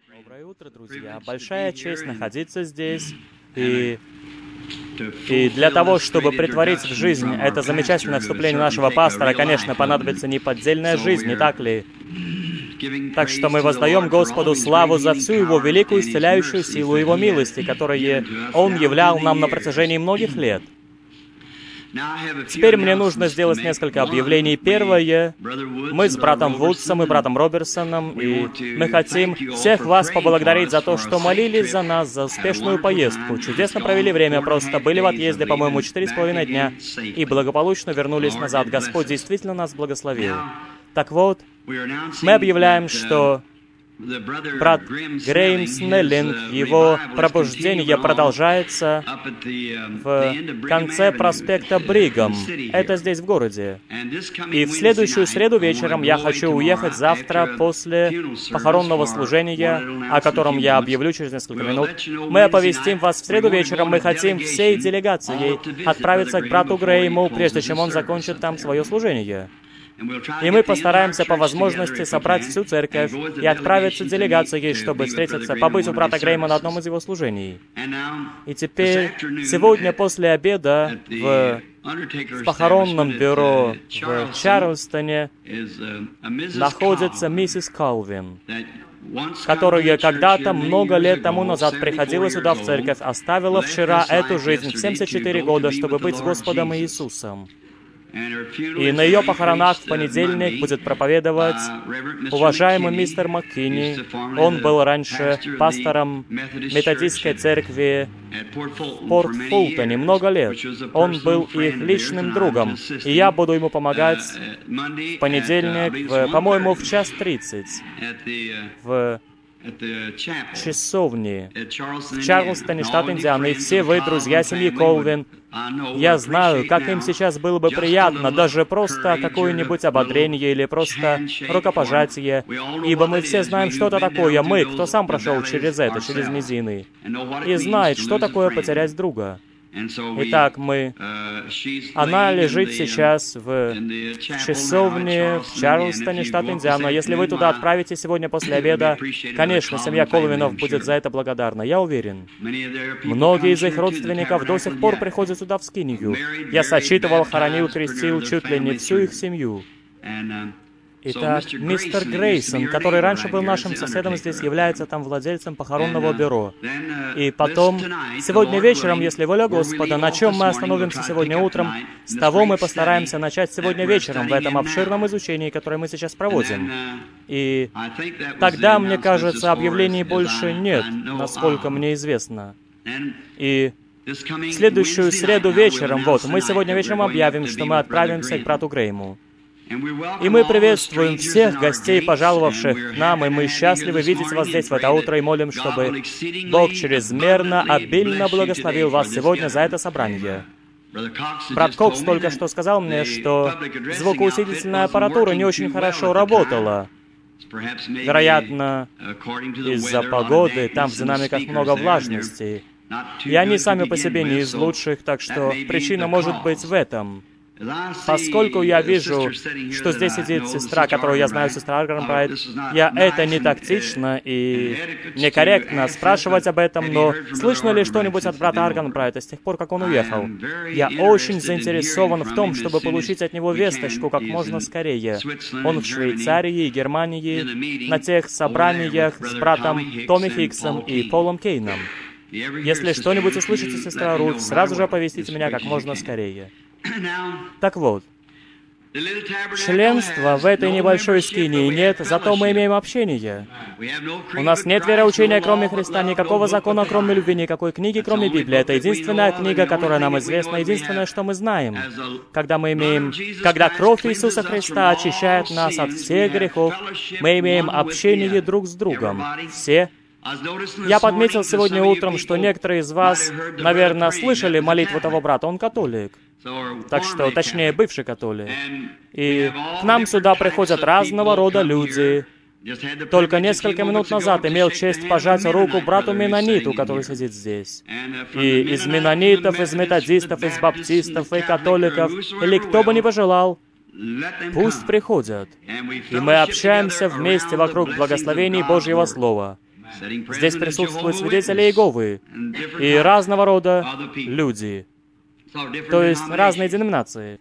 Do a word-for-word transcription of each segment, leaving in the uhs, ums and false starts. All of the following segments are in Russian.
Доброе утро, друзья. Большая честь находиться здесь. И, и для того, чтобы претворить в жизнь это замечательное вступление нашего пастора, конечно, понадобится неподдельная жизнь, не так ли? Так что мы воздаем Господу славу за всю Его великую исцеляющую силу Его милости, которые Он являл нам на протяжении многих лет. Теперь мне нужно сделать несколько объявлений. Первое, мы с братом Вудсом и братом Роберсоном, и мы хотим всех вас поблагодарить за то, что молились за нас, за успешную поездку. Чудесно провели время, просто были в отъезде, по-моему, четыре с половиной дня, и благополучно вернулись назад. Господь действительно нас благословил. Так вот, мы объявляем, что брат Грейм Снеллинг, его пробуждение продолжается в конце проспекта Бригам. Это здесь, в городе. И в следующую среду вечером я хочу уехать завтра после похоронного служения, о котором я объявлю через несколько минут. Мы оповестим вас в среду вечером. Мы хотим всей делегацией отправиться к брату Грейму, прежде чем он закончит там свое служение. И мы постараемся по возможности собрать всю церковь и отправиться делегацией, чтобы встретиться, побыть у брата Грейма на одном из его служений. И теперь, сегодня после обеда в, в похоронном бюро в Чарльстоне находится миссис Колвин, которая когда-то, много лет тому назад, приходила сюда в церковь, оставила вчера эту жизнь в семьдесят четыре года, чтобы быть с Господом Иисусом. И на ее похоронах в понедельник будет проповедовать уважаемый мистер Маккини. Он был раньше пастором методистской церкви в Порт-Фултоне много лет. Он был их личным другом. И я буду ему помогать в понедельник, в, по-моему, в час тридцать в часовне в Чарльстоне, штат Индиана. И все вы, друзья семьи Колвин, я знаю, как им сейчас было бы приятно, даже просто какое-нибудь ободрение или просто рукопожатие, ибо мы все знаем, что это такое. Мы, кто сам прошел через это, через низины, и знает, что такое потерять друга. Итак, мы... Она лежит сейчас в часовне в Чарльстоне, штат Индиана. Если вы туда отправитесь сегодня после обеда, конечно, семья Колвинов будет за это благодарна, я уверен. Многие из их родственников до сих пор приходят сюда в скинию. Я сочитывал, хоронил, крестил чуть ли не всю их семью. Итак, мистер Грейсон, который раньше был нашим соседом здесь, является там владельцем похоронного бюро. И потом, сегодня вечером, если воля Господа, на чем мы остановимся сегодня утром, с того мы постараемся начать сегодня вечером в этом обширном изучении, которое мы сейчас проводим. И тогда, мне кажется, объявлений больше нет, насколько мне известно. И в следующую среду вечером, вот, мы сегодня вечером объявим, что мы отправимся к брату Грейму. И мы приветствуем всех гостей, пожаловавших к нам, и мы счастливы видеть вас здесь в это утро и молим, чтобы Бог чрезмерно, обильно благословил вас сегодня за это собрание. Брат Кокс только что сказал мне, что звукоусилительная аппаратура не очень хорошо работала. Вероятно, из-за погоды, там в динамиках много влажности. И они сами по себе не из лучших, так что причина может быть в этом. Поскольку я вижу, что здесь сидит сестра, которую я знаю, сестра Арганбрайт, я это не тактично и некорректно спрашивать об этом, но слышно ли что-нибудь от брата Арганбрайта с тех пор, как он уехал? Я очень заинтересован в том, чтобы получить от него весточку как можно скорее. Он в Швейцарии и Германии, на тех собраниях с братом Томми Хиксом и Полом Кейном. Если что-нибудь услышите, сестра Рут, сразу же оповестите меня как можно скорее. Так вот, членства в этой небольшой скинии нет, зато мы имеем общение. У нас нет вероучения, кроме Христа, никакого закона, кроме любви, никакой книги, кроме Библии. Это единственная книга, которая нам известна, единственное, что мы знаем. Когда мы имеем... Когда кровь Иисуса Христа очищает нас от всех грехов, мы имеем общение друг с другом. Все. Я подметил сегодня утром, что некоторые из вас, наверное, слышали молитву того брата. Он католик. Так что, точнее, бывший католик. И к нам сюда приходят разного рода люди. Только несколько минут назад имел честь пожать руку брату Менониту, который сидит здесь. И из менонитов, из методистов, из баптистов и католиков, или кто бы ни пожелал, пусть приходят. И мы общаемся вместе вокруг благословений Божьего Слова. Здесь присутствуют свидетели Иеговы и разного рода люди, то есть разные деноминации.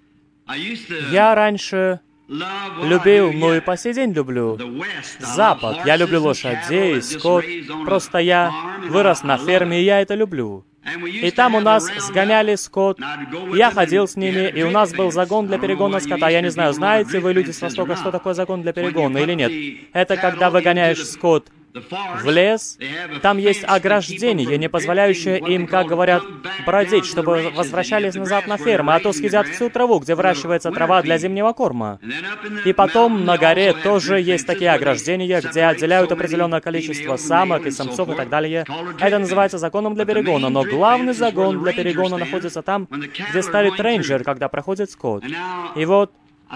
Я раньше любил, ну и по сей день люблю, Запад. Я люблю лошадей, скот. Просто я вырос на ферме, и я это люблю. И там у нас сгоняли скот, я ходил с ними, и у нас был загон для перегона скота. Я не знаю, знаете вы, люди с Востока, что такое загон для перегона или нет? Это когда выгоняешь скот в лес, там есть ограждение, не позволяющее им, как говорят, бродить, чтобы возвращались назад на ферму, а то съедят всю траву, где выращивается трава для зимнего корма. И потом на горе тоже есть такие ограждения, где отделяют определенное количество самок и самцов и так далее. Это называется законом для перегона, но главный загон для перегона находится там, где стоит рейнджер, когда проходит скот. И вот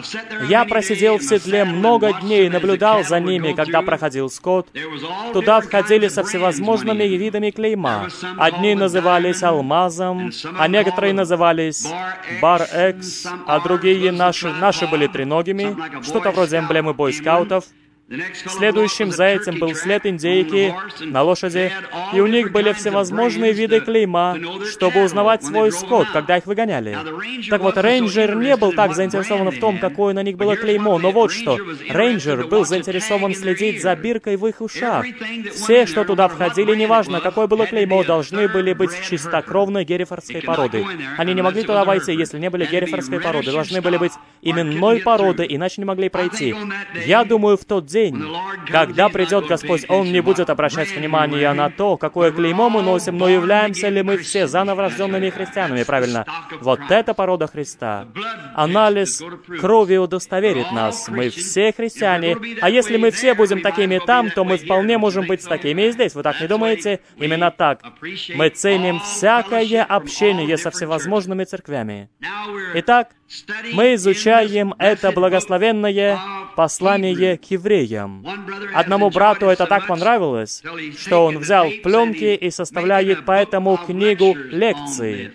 я просидел в седле много дней и наблюдал за ними, когда проходил скот. Туда входили со всевозможными видами клейма. Одни назывались алмазом, а некоторые назывались бар-экс, а другие наши, наши были треногими, что-то вроде эмблемы бойскаутов. Следующим за этим был след индейки на лошади, и у них были всевозможные виды клейма, чтобы узнавать свой скот, когда их выгоняли. Так вот, рейнджер не был так заинтересован в том, какое на них было клеймо, но вот что. Рейнджер был заинтересован следить за биркой в их ушах. Все, что туда входили, неважно, какое было клеймо, должны были быть чистокровной герефордской породы. Они не могли туда войти, если не были герефордской породы. Должны были быть именной породы, иначе не могли пройти. Я думаю, в тот день, когда придет Господь, Он не будет обращать внимания на то, какое клеймо мы носим, но являемся ли мы все заново рожденными христианами, правильно? Вот это порода Христа. Анализ крови удостоверит нас. Мы все христиане, а если мы все будем такими там, то мы вполне можем быть такими и здесь. Вы так не думаете? Именно так. Мы ценим всякое общение со всевозможными церквями. Итак, мы изучаем это благословенное послание к евреям. Одному брату это так понравилось, что он взял пленки и составляет по этому книгу лекций.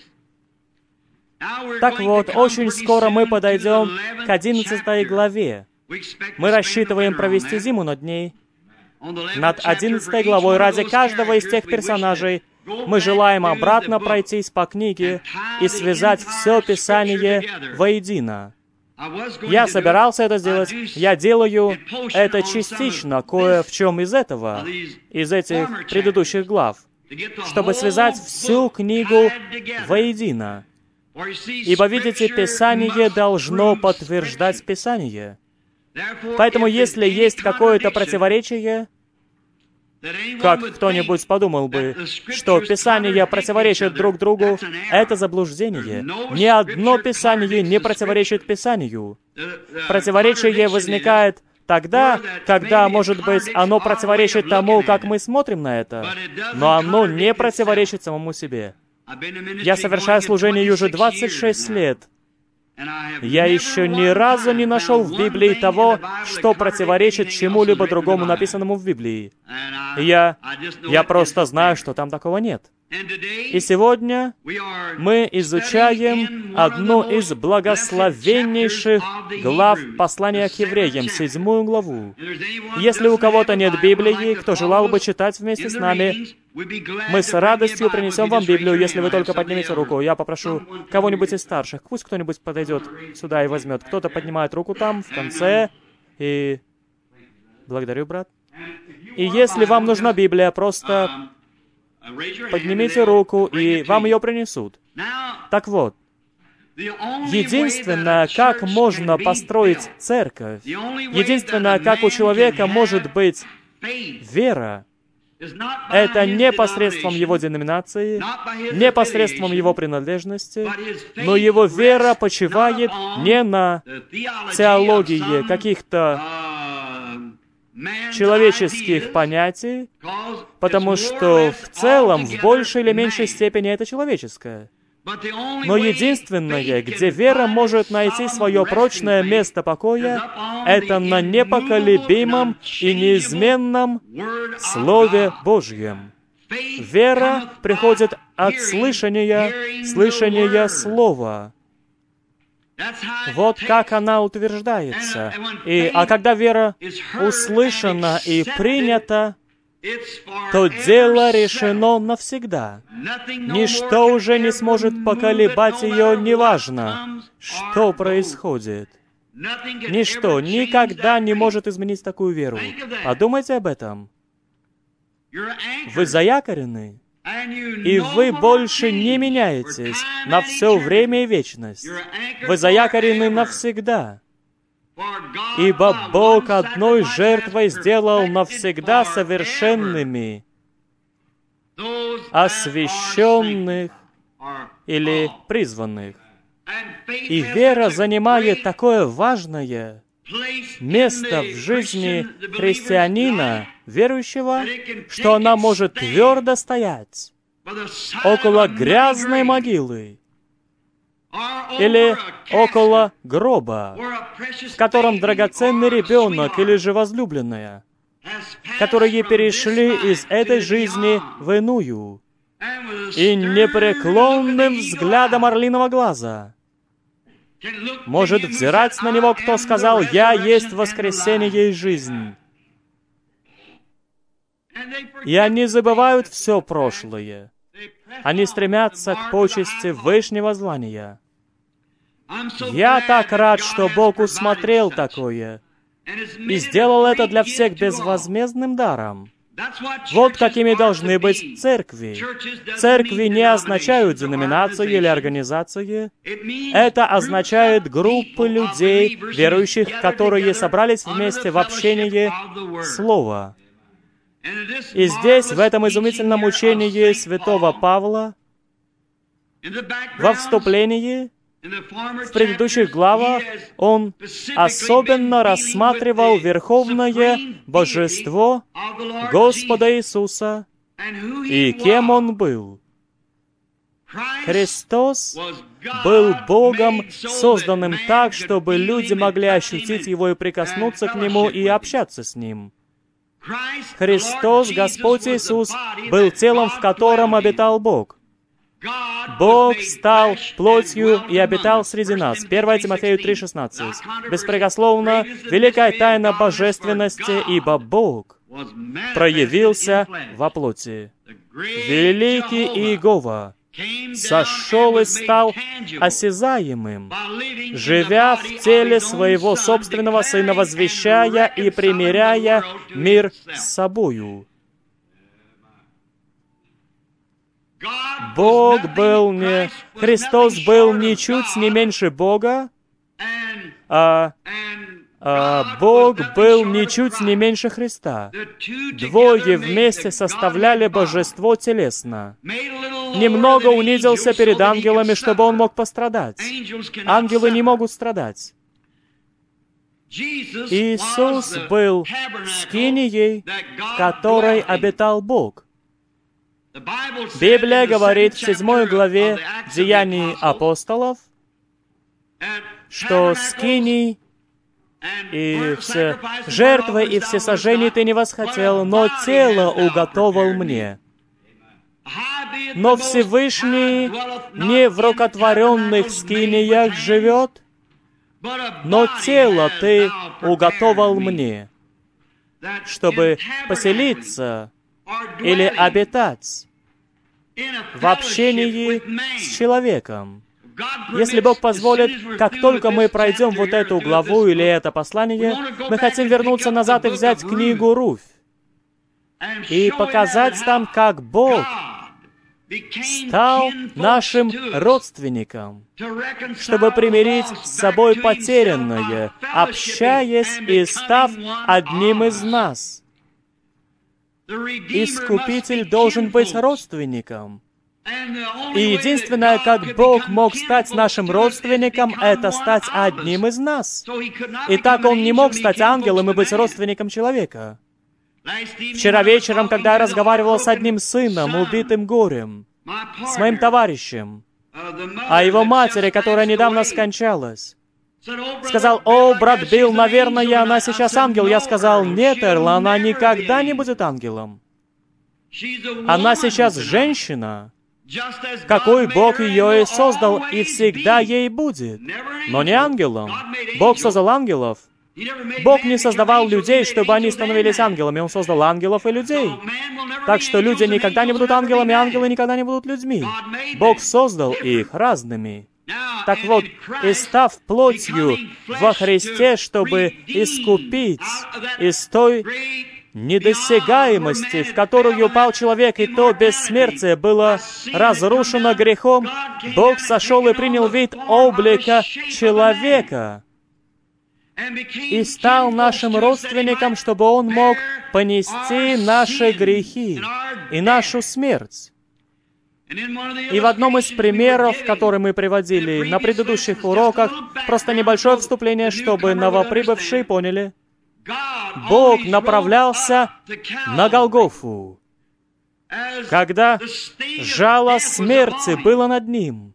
Так вот, очень скоро мы подойдем к одиннадцатой главе. Мы рассчитываем провести зиму над ней. Над одиннадцатой главой ради каждого из тех персонажей мы желаем обратно пройтись по книге и связать все Писание воедино. Я собирался это сделать, я делаю это частично, кое в чем из этого, из этих предыдущих глав, чтобы связать всю книгу воедино. Ибо, видите, Писание должно подтверждать Писание. Поэтому, если есть какое-то противоречие, как кто-нибудь подумал бы, что Писания противоречат друг другу, это заблуждение. Ни одно Писание не противоречит Писанию. Противоречие возникает тогда, когда, может быть, оно противоречит тому, как мы смотрим на это, но оно не противоречит самому себе. Я совершаю служение уже двадцать шесть лет. Я еще ни разу не нашел в Библии того, что противоречит чему-либо другому, написанному в Библии. Я, я просто знаю, что там такого нет. И сегодня мы изучаем одну из благословеннейших глав послания к евреям, седьмую главу. Если у кого-то нет Библии, кто желал бы читать вместе с нами, мы с радостью принесем вам Библию, если вы только поднимете руку. Я попрошу кого-нибудь из старших, пусть кто-нибудь подойдет сюда и возьмет. Кто-то поднимает руку там, в конце, и... Благодарю, брат. И если вам нужна Библия, просто поднимите руку, и вам ее принесут. Так вот, единственное, как можно построить церковь, единственное, как у человека может быть вера, это не посредством его деноминации, не посредством его принадлежности, но его вера почивает не на теологии каких-то человеческих понятий, потому что в целом, в большей или меньшей степени, это человеческое. Но единственное, где вера может найти свое прочное место покоя, это на непоколебимом и неизменном Слове Божьем. Вера приходит от слышания, слышания Слова. Вот как она утверждается. И, а когда вера услышана и принята, то дело решено навсегда. Ничто уже не сможет поколебать ее, неважно, что происходит. Ничто никогда не может изменить такую веру. Подумайте об этом. Вы заякорены, и вы больше не меняетесь на все время и вечность. Вы заякорены навсегда. Ибо Бог одной жертвой сделал навсегда совершенными освященных или призванных. И вера занимает такое важное место в жизни христианина, верующего, что она может твердо стоять около грязной могилы или около гроба, в котором драгоценный ребенок или же возлюбленная, которые перешли из этой жизни в иную, и непреклонным взглядом орлиного глаза может взирать на него, кто сказал: «Я есть воскресение и жизнь». И они забывают все прошлое. Они стремятся к почести вышнего звания. Я так рад, что Бог усмотрел такое и сделал это для всех безвозмездным даром. Вот какими должны быть церкви. Церкви не означают деноминации или организации. Это означает группы людей, верующих, которые собрались вместе в общении Слова. И здесь, в этом изумительном учении святого Павла, во вступлении, в предыдущих главах, он особенно рассматривал верховное божество Господа Иисуса и кем Он был. Христос был Богом, созданным так, чтобы люди могли ощутить Его и прикоснуться к Нему и общаться с Ним. Христос, Господь Иисус, был телом, в котором обитал Бог. Бог стал плотью и обитал среди нас. первое Тимофею три шестнадцать. Беспрекословно, великая тайна божественности, ибо Бог проявился во плоти. Великий Иегова сошел и стал осязаемым, живя в теле своего собственного Сына, возвещая и примиряя мир с собою. Бог был не... Христос был ничуть не меньше Бога, а, а Бог был ничуть не меньше Христа. Двое вместе составляли божество телесно. Немного унизился перед ангелами, чтобы Он мог пострадать. Ангелы не могут страдать. Иисус был скинией, в которой обитал Бог. Библия говорит в седьмой главе Деяний апостолов, что скинии и все жертвы и все сожжения ты не восхотел, но тело уготовал мне. Но Всевышний не в рукотворенных скиниях живет, но тело ты уготовал мне, чтобы поселиться или обитать в общении с человеком. Если Бог позволит, как только мы пройдем вот эту главу или это послание, мы хотим вернуться назад и взять книгу Руфь и показать там, как Бог стал нашим родственником, чтобы примирить с собой потерянное, общаясь и став одним из нас. Искупитель должен быть родственником. И единственное, как Бог мог стать нашим родственником, это стать одним из нас. Итак, Он не мог стать ангелом и быть родственником человека. Вчера вечером, когда я разговаривал с одним сыном, убитым горем, с моим товарищем, о его матери, которая недавно скончалась, сказал: «О, брат Билл, наверное, она сейчас ангел». Я сказал: «Нет, Эрл, она никогда не будет ангелом. Она сейчас женщина, какой Бог ее и создал, и всегда ей будет, но не ангелом. Бог создал ангелов, Бог не создавал людей, чтобы они становились ангелами. Он создал ангелов и людей. Так что люди никогда не будут ангелами, ангелы никогда не будут людьми. Бог создал их разными. Так вот, и став плотью во Христе, чтобы искупить из той недосягаемости, в которую упал человек, и то бессмертие было разрушено грехом, Бог сошел и принял вид облика человека и стал нашим родственником, чтобы Он мог понести наши грехи и нашу смерть. И в одном из примеров, который мы приводили на предыдущих уроках, просто небольшое вступление, чтобы новоприбывшие поняли, Бог направлялся на Голгофу, когда жало смерти было над Ним,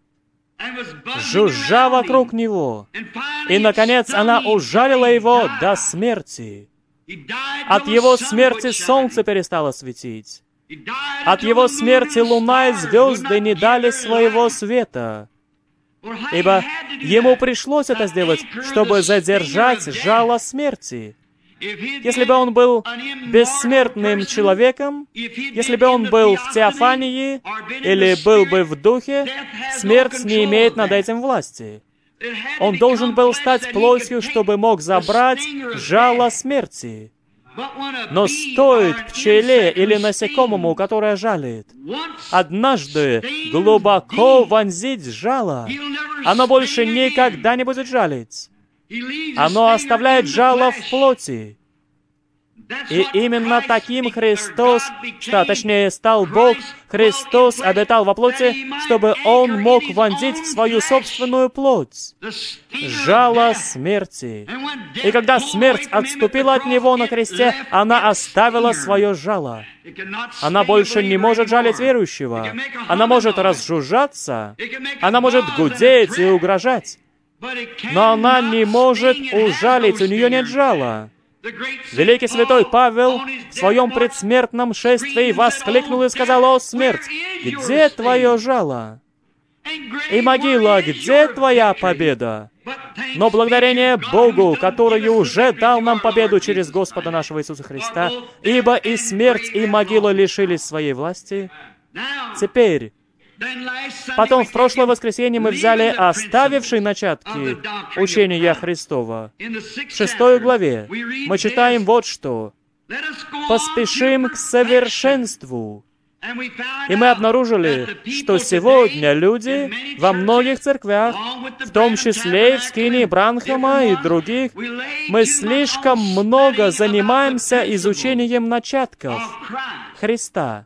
жужжа вокруг Него, и, наконец, она ужалила Его до смерти. От Его смерти солнце перестало светить. От Его смерти луна и звезды не дали своего света. Ибо Ему пришлось это сделать, чтобы задержать жало смерти. Если бы Он был бессмертным человеком, если бы Он был в теофании или был бы в духе, смерть не имеет над этим власти. Он должен был стать плотью, чтобы мог забрать жало смерти. Но стоит пчеле или насекомому, которое жалит, однажды глубоко вонзить жало, оно больше никогда не будет жалить. Оно оставляет жало в плоти. И именно таким Христос, что, точнее, стал Бог, Христос обитал во плоти, чтобы Он мог вонзить в свою собственную плоть жало смерти. И когда смерть отступила от Него на кресте, она оставила свое жало. Она больше не может жалить верующего. Она может разжужжаться. Она может гудеть и угрожать. Но она не может ужалить, у нее нет жала. Великий святой Павел в своем предсмертном шествии воскликнул и сказал: «О, смерть, где твое жало? И могила, где твоя победа?» Но благодарение Богу, который уже дал нам победу через Господа нашего Иисуса Христа, ибо и смерть, и могила лишились своей власти, теперь, потом в прошлое воскресенье мы взяли оставивший начатки учения Христова. В шестой главе мы читаем вот что: «Поспешим к совершенству». И мы обнаружили, что сегодня люди во многих церквях, в том числе и в скинии Бранхама и других, мы слишком много занимаемся изучением начатков Христа.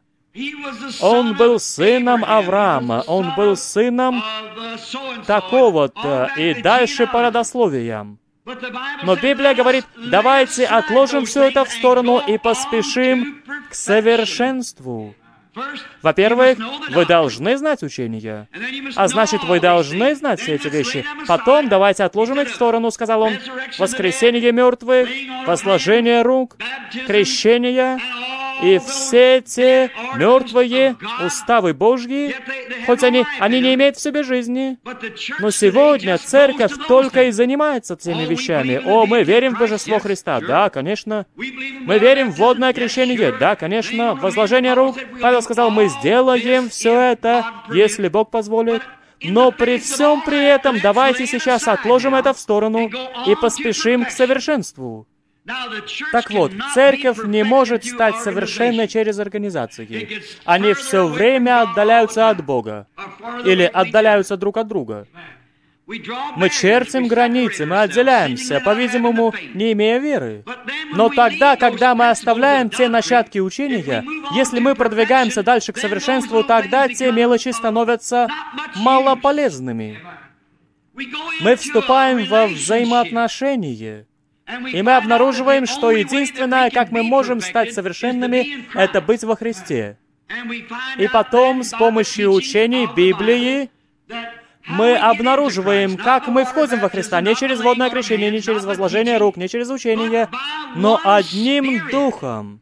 Он был сыном Авраама, он был сыном такого-то, и дальше по родословиям. Но Библия говорит: давайте отложим все это в сторону и поспешим к совершенству. Во-первых, вы должны знать учение, а значит, вы должны знать все эти вещи. Потом давайте отложим их в сторону, сказал он. Воскресение мертвых, возложение рук, крещение и все те мертвые уставы Божьи, хоть они, они не имеют в себе жизни. Но сегодня церковь только и занимается теми вещами. О, мы верим в Божество Христа. Да, конечно. Мы верим в водное крещение. Да, конечно. Возложение рук. Павел сказал: мы сделаем все это, если Бог позволит. Но при всем при этом давайте сейчас отложим это в сторону и поспешим к совершенству. Так вот, церковь не может стать совершенной через организации. Они все время отдаляются от Бога или отдаляются друг от друга. Мы чертим границы, мы отделяемся, по-видимому, не имея веры. Но тогда, когда мы оставляем те начатки учения, если мы продвигаемся дальше к совершенству, тогда те мелочи становятся малополезными. Мы вступаем во взаимоотношения, и мы обнаруживаем, что единственное, как мы можем стать совершенными, это быть во Христе. И потом, с помощью учений Библии, мы обнаруживаем, как мы входим во Христа не через водное крещение, не через возложение рук, не через учение, но одним Духом.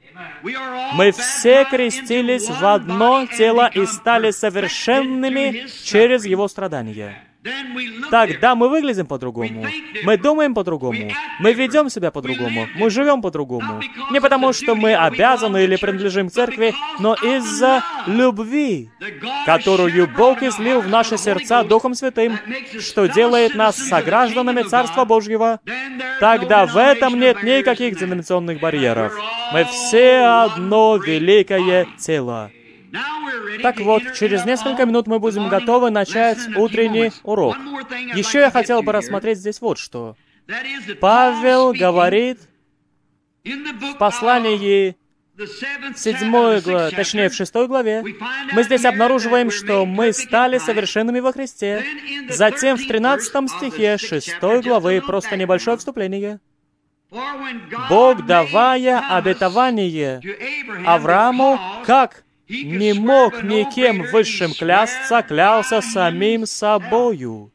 Мы все крестились в одно тело и стали совершенными через Его страдания. тогда мы выглядим по-другому, мы думаем по-другому, мы ведем себя по-другому, мы живем по-другому. Не потому, что мы обязаны или принадлежим к церкви, но из-за любви, которую Бог излил в наши сердца Духом Святым, что делает нас согражданами Царства Божьего. Тогда в этом нет никаких деноминационных барьеров. Мы все одно великое тело. Так вот, через несколько минут мы будем готовы начать утренний урок. Еще я хотел бы рассмотреть здесь вот что. Павел говорит в послании в седьмой главе, точнее в шестой главе, мы здесь обнаруживаем, что мы стали совершенными во Христе. Затем в тринадцатом стихе шестой главы, просто небольшое вступление. Бог, давая обетование Аврааму, как не мог никем высшим клясться, клялся самим собою.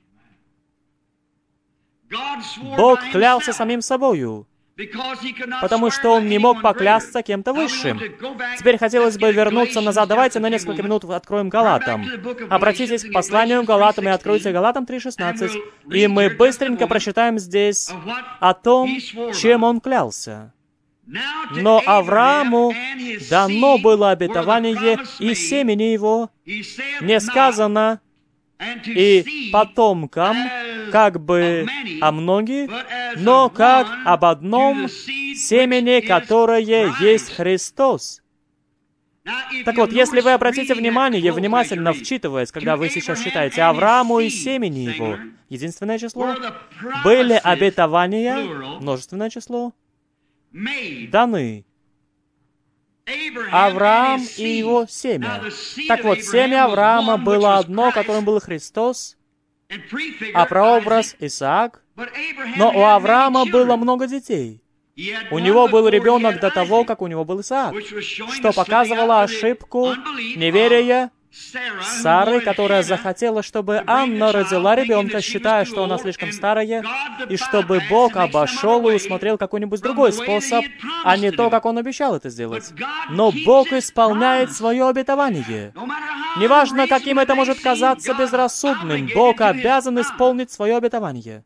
Бог клялся самим собою, потому что Он не мог поклясться кем-то высшим. Теперь хотелось бы вернуться назад. Давайте на несколько минут откроем Галатам. Обратитесь к посланию Галатам и откройте Галатам три шестнадцать. И мы быстренько прочитаем здесь о том, чем он клялся. Но Аврааму дано было обетование и семени его, не сказано и потомкам, как бы о многих, но как об одном семени, которое есть Христос. Так вот, если вы обратите внимание, внимательно вчитываясь, когда вы сейчас читаете Аврааму и семени его, единственное число, были обетования, множественное число, даны. Авраам и его семя. Так вот, семя Авраама было одно, которым был Христос, а прообраз Исаак. Но у Авраама было много детей. У него был ребенок до того, как у него был Исаак, что показывало ошибку неверия Сары, которая захотела, чтобы Анна родила ребенка, считая, что она слишком старая, и чтобы Бог обошел и усмотрел какой-нибудь другой способ, а не то, как Он обещал это сделать. Но Бог исполняет свое обетование. Неважно, каким это может казаться безрассудным, Бог обязан исполнить свое обетование.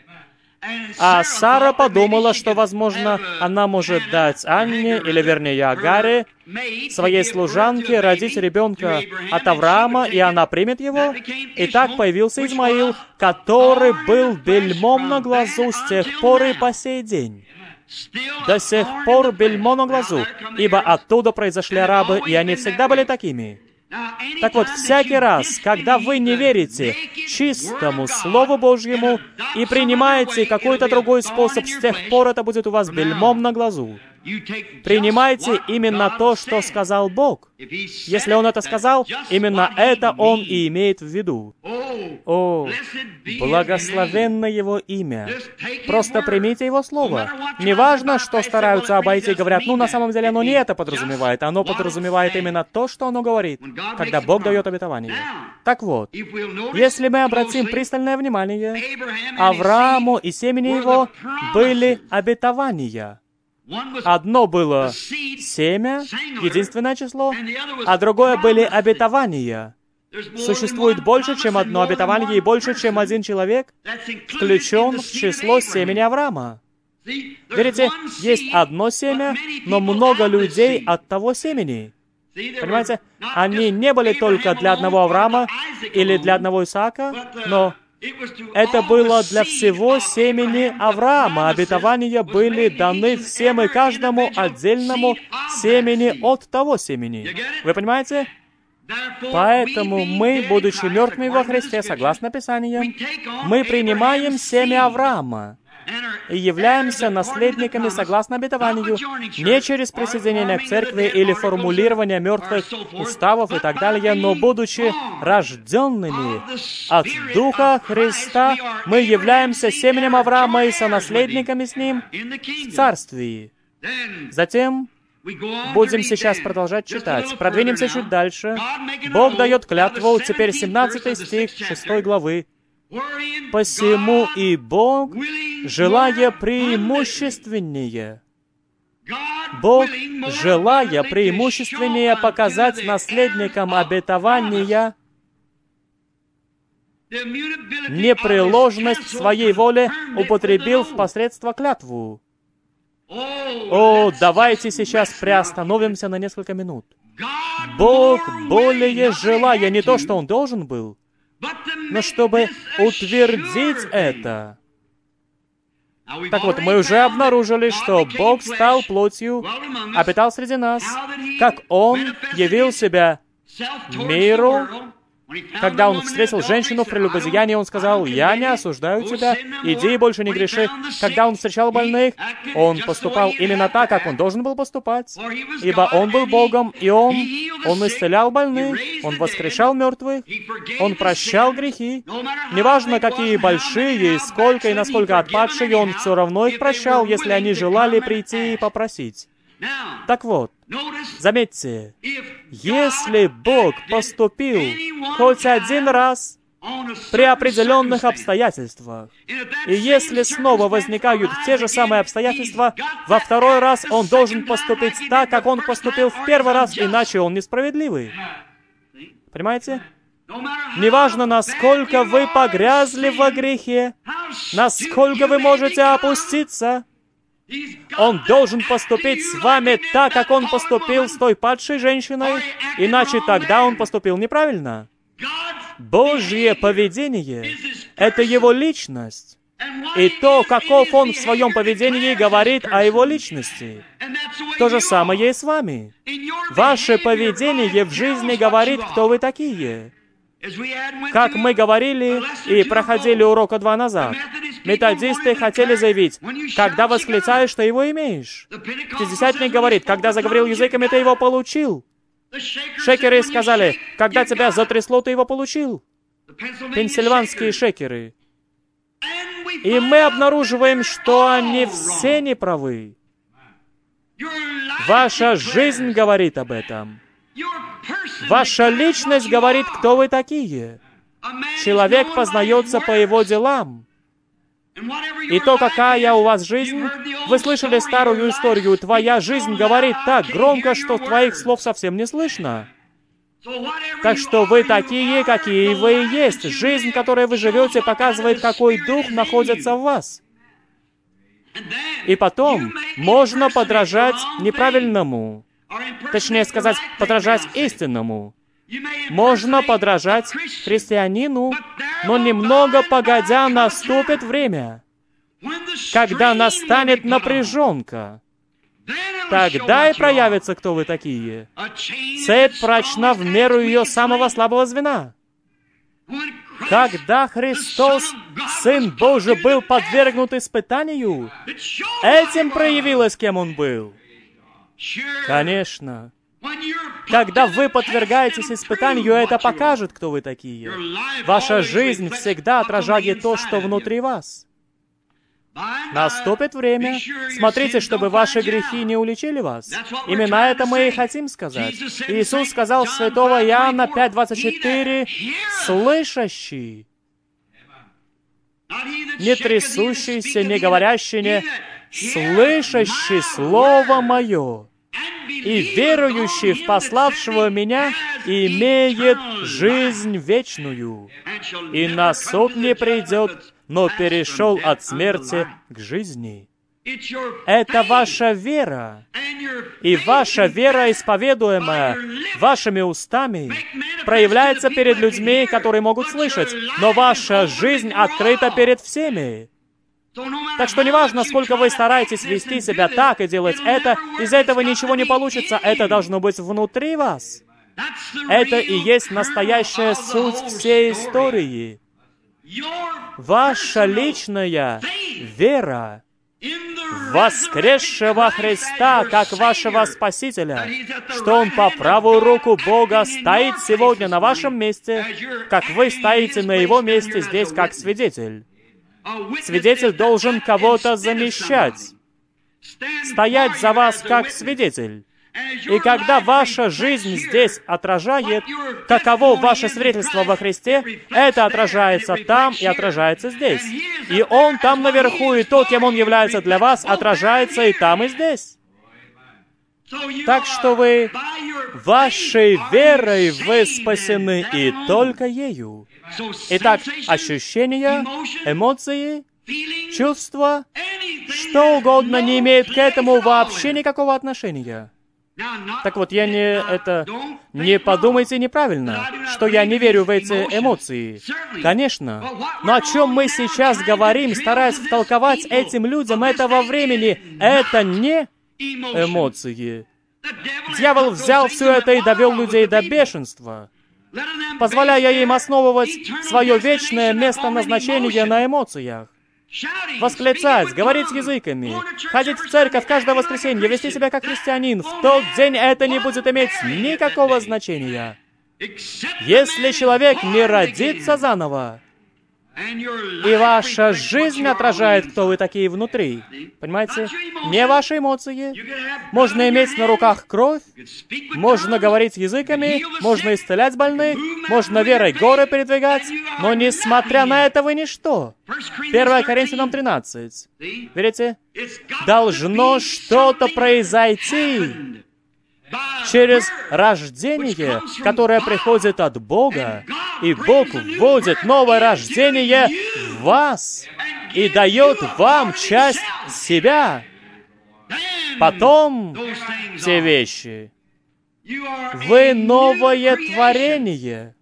А Сара подумала, что, возможно, она может дать Анне, или вернее Агаре, своей служанке, родить ребенка от Авраама, и она примет его. И так появился Измаил, который был бельмом на глазу с тех пор и по сей день. До сих пор бельмо на глазу, ибо оттуда произошли арабы, и они всегда были такими. Так вот, всякий раз, когда вы не верите чистому Слову Божьему и принимаете какой-то другой способ, с тех пор это будет у вас бельмом на глазу. Принимайте именно то, что сказал Бог. Если Он это сказал, именно это Он и имеет в виду. О, благословенно Его имя. Просто примите Его Слово. Неважно, что стараются обойти, говорят, ну, на самом деле, оно не это подразумевает. Оно подразумевает именно то, что оно говорит, когда Бог дает обетование. Так вот, если мы обратим пристальное внимание, Аврааму и семени его были обетования. Одно было семя, единственное число, а другое были обетования. Существует больше, чем одно обетование, и больше, чем один человек включен в число семени Авраама. Видите, есть одно семя, но много людей от того семени. Понимаете? Они не были только для одного Авраама или для одного Исаака, но это было для всего семени Авраама. Обетования были даны всем и каждому отдельному семени от того семени. Вы понимаете? Поэтому мы, будучи мертвыми во Христе, согласно Писаниям, мы принимаем семя Авраама и являемся наследниками согласно обетованию, не через присоединение к церкви или формулирование мертвых уставов и так далее, но будучи рожденными от Духа Христа, мы являемся семенем Авраама и сонаследниками с Ним в Царствии. Затем будем сейчас продолжать читать. Продвинемся чуть дальше. Бог дает клятву, теперь семнадцатый стих шестой главы. «Посему и Бог, желая преимущественнее, Бог, желая преимущественнее показать наследникам обетования, непреложность своей воли употребил в посредство клятву. О, давайте сейчас приостановимся на несколько минут. Бог, более желая не то, что Он должен был, но чтобы утвердить это. Так вот, мы уже обнаружили, что Бог стал плотью, обитал среди нас, как Он явил себя миру. Когда Он встретил женщину в прелюбодеянии, Он сказал: «Я не осуждаю тебя, иди и больше не греши». Когда Он встречал больных, Он поступал именно так, как Он должен был поступать, ибо Он был Богом, и Он, Он исцелял больных, Он воскрешал мертвых, Он прощал грехи. Неважно, какие большие, сколько и насколько отпадшие, Он все равно их прощал, если они желали прийти и попросить. Так вот, заметьте, если Бог поступил хоть один раз при определенных обстоятельствах, и если снова возникают те же самые обстоятельства, во второй раз Он должен поступить так, как Он поступил в первый раз, иначе Он несправедливый. Понимаете? Неважно, насколько вы погрязли во грехе, насколько вы можете опуститься, Он должен поступить с вами так, как Он поступил с той падшей женщиной, иначе тогда Он поступил неправильно. Божье поведение — это Его личность. И то, каков Он в своем поведении, говорит о Его личности. То же самое и с вами. Ваше поведение в жизни говорит, кто вы такие. Как мы говорили и проходили урока два назад, методисты хотели заявить: когда восклицаешь, ты его имеешь. Пятидесятник говорит: когда заговорил языками, ты его получил. Шекеры сказали: когда тебя затрясло, ты его получил. Пенсильванские шекеры. И мы обнаруживаем, что они все неправы. Ваша жизнь говорит об этом. Ваша личность говорит, кто вы такие. Человек познается по его делам. И то, какая у вас жизнь, вы слышали старую историю, твоя жизнь говорит так громко, что твоих слов совсем не слышно. Так что вы такие, какие вы и есть. Жизнь, которой вы живете, показывает, какой дух находится в вас. И потом можно подражать неправильному. Точнее сказать, подражать истинному. Можно подражать христианину, но немного погодя наступит время, когда настанет напряженка. Тогда и проявится, кто вы такие. Цепь прочна в меру ее самого слабого звена. Когда Христос, Сын Божий, был подвергнут испытанию, этим проявилось, кем Он был. Конечно. Когда вы подвергаетесь испытанию, это покажет, кто вы такие. Ваша жизнь всегда отражает то, что внутри вас. Наступит время. Смотрите, чтобы ваши грехи не уличили вас. Именно это мы и хотим сказать. Иисус сказал святого Иоанна пять двадцать четыре: «Слышащий, не трясущийся, не говорящий, не слышащий Слово Мое и верующий в пославшего Меня имеет жизнь вечную, и на суд не придет, но перешел от смерти к жизни». Это ваша вера. И ваша вера, исповедуемая вашими устами, проявляется перед людьми, которые могут слышать, но ваша жизнь открыта перед всеми. Так что неважно, сколько вы стараетесь вести себя так и делать это, из этого ничего не получится. Это должно быть внутри вас. Это и есть настоящая суть всей истории. Ваша личная вера в воскресшего Христа, как вашего Спасителя, что Он по правую руку Бога стоит сегодня на вашем месте, как вы стоите на Его месте здесь, как свидетель. Свидетель должен кого-то замещать, стоять за вас как свидетель. И когда ваша жизнь здесь отражает, каково ваше свидетельство во Христе, это отражается там и отражается здесь. И Он там наверху, и то, кем Он является для вас, отражается и там, и здесь. Так что вы, вашей верой вы спасены, и только ею. Итак, ощущения, эмоции, чувства, что угодно не имеет к этому вообще никакого отношения. Так вот, я не это... Не подумайте неправильно, что я не верю в эти эмоции. Конечно. Но о чем мы сейчас говорим, стараясь втолковать этим людям этого времени, это не эмоции. Дьявол взял все это и довел людей до бешенства, позволяя им основывать свое вечное место назначения на эмоциях. Восклицать, говорить языками, ходить в церковь каждое воскресенье, вести себя как христианин. В тот день это не будет иметь никакого значения. Если человек не родится заново, и ваша жизнь отражает, кто вы такие внутри. Понимаете? Не ваши эмоции. Можно иметь на руках кровь, можно говорить языками, можно исцелять больных, можно верой горы передвигать, но несмотря на это вы ничто. первое Коринфянам тринадцать. Видите? Должно что-то произойти через рождение, которое приходит от Бога, и Бог вводит новое рождение в вас и дает вам часть себя. Потом все вещи. Вы новое творение.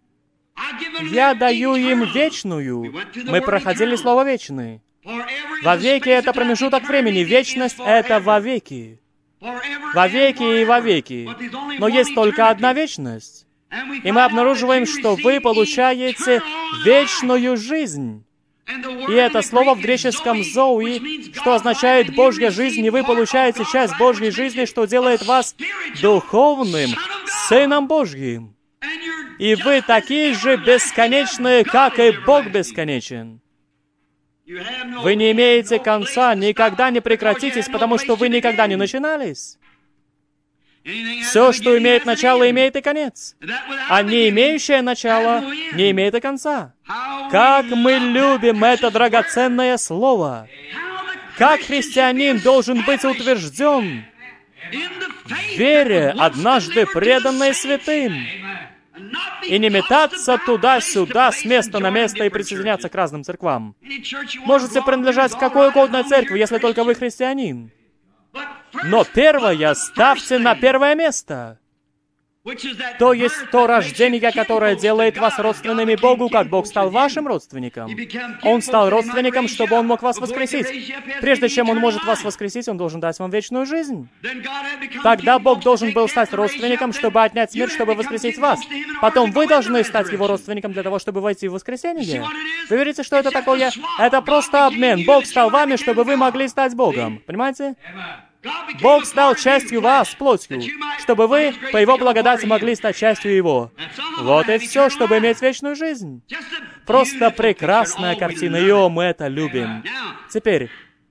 Я даю им вечную. Мы проходили слово «вечный». Вовеки — это промежуток времени. Вечность — это вовеки. Вовеки и вовеки. Но есть только одна вечность. И мы обнаруживаем, что вы получаете вечную жизнь. И это слово в греческом «зои», что означает «Божья жизнь», и вы получаете часть Божьей жизни, что делает вас духовным Сыном Божьим. И вы такие же бесконечные, как и Бог бесконечен. Вы не имеете конца, никогда не прекратитесь, потому что вы никогда не начинались. Все, что имеет начало, имеет и конец. А не имеющее начало, не имеет и конца. Как мы любим это драгоценное слово! Как христианин должен быть утвержден в вере, однажды преданной святым, и не метаться туда-сюда, с места на место и присоединяться к разным церквам. Можете принадлежать к какой угодно церкви, если только вы христианин. Но первое ставьте на первое место. То есть то рождение, которое делает вас родственными Богу, как Бог стал вашим родственником. Он стал родственником, чтобы Он мог вас воскресить. Прежде чем Он может вас воскресить, Он должен дать вам вечную жизнь. Тогда Бог должен был стать родственником, чтобы отнять смерть, чтобы воскресить вас. Потом вы должны стать Его родственником для того, чтобы войти в воскресение. Вы верите, что это такое? Это просто обмен. Бог стал вами, чтобы вы могли стать Богом. Понимаете? Бог стал частью вас, плотью, чтобы вы, по Его благодати, могли стать частью Его. Вот и все, чтобы иметь вечную жизнь. Просто прекрасная картина, и о, мы это любим. Теперь,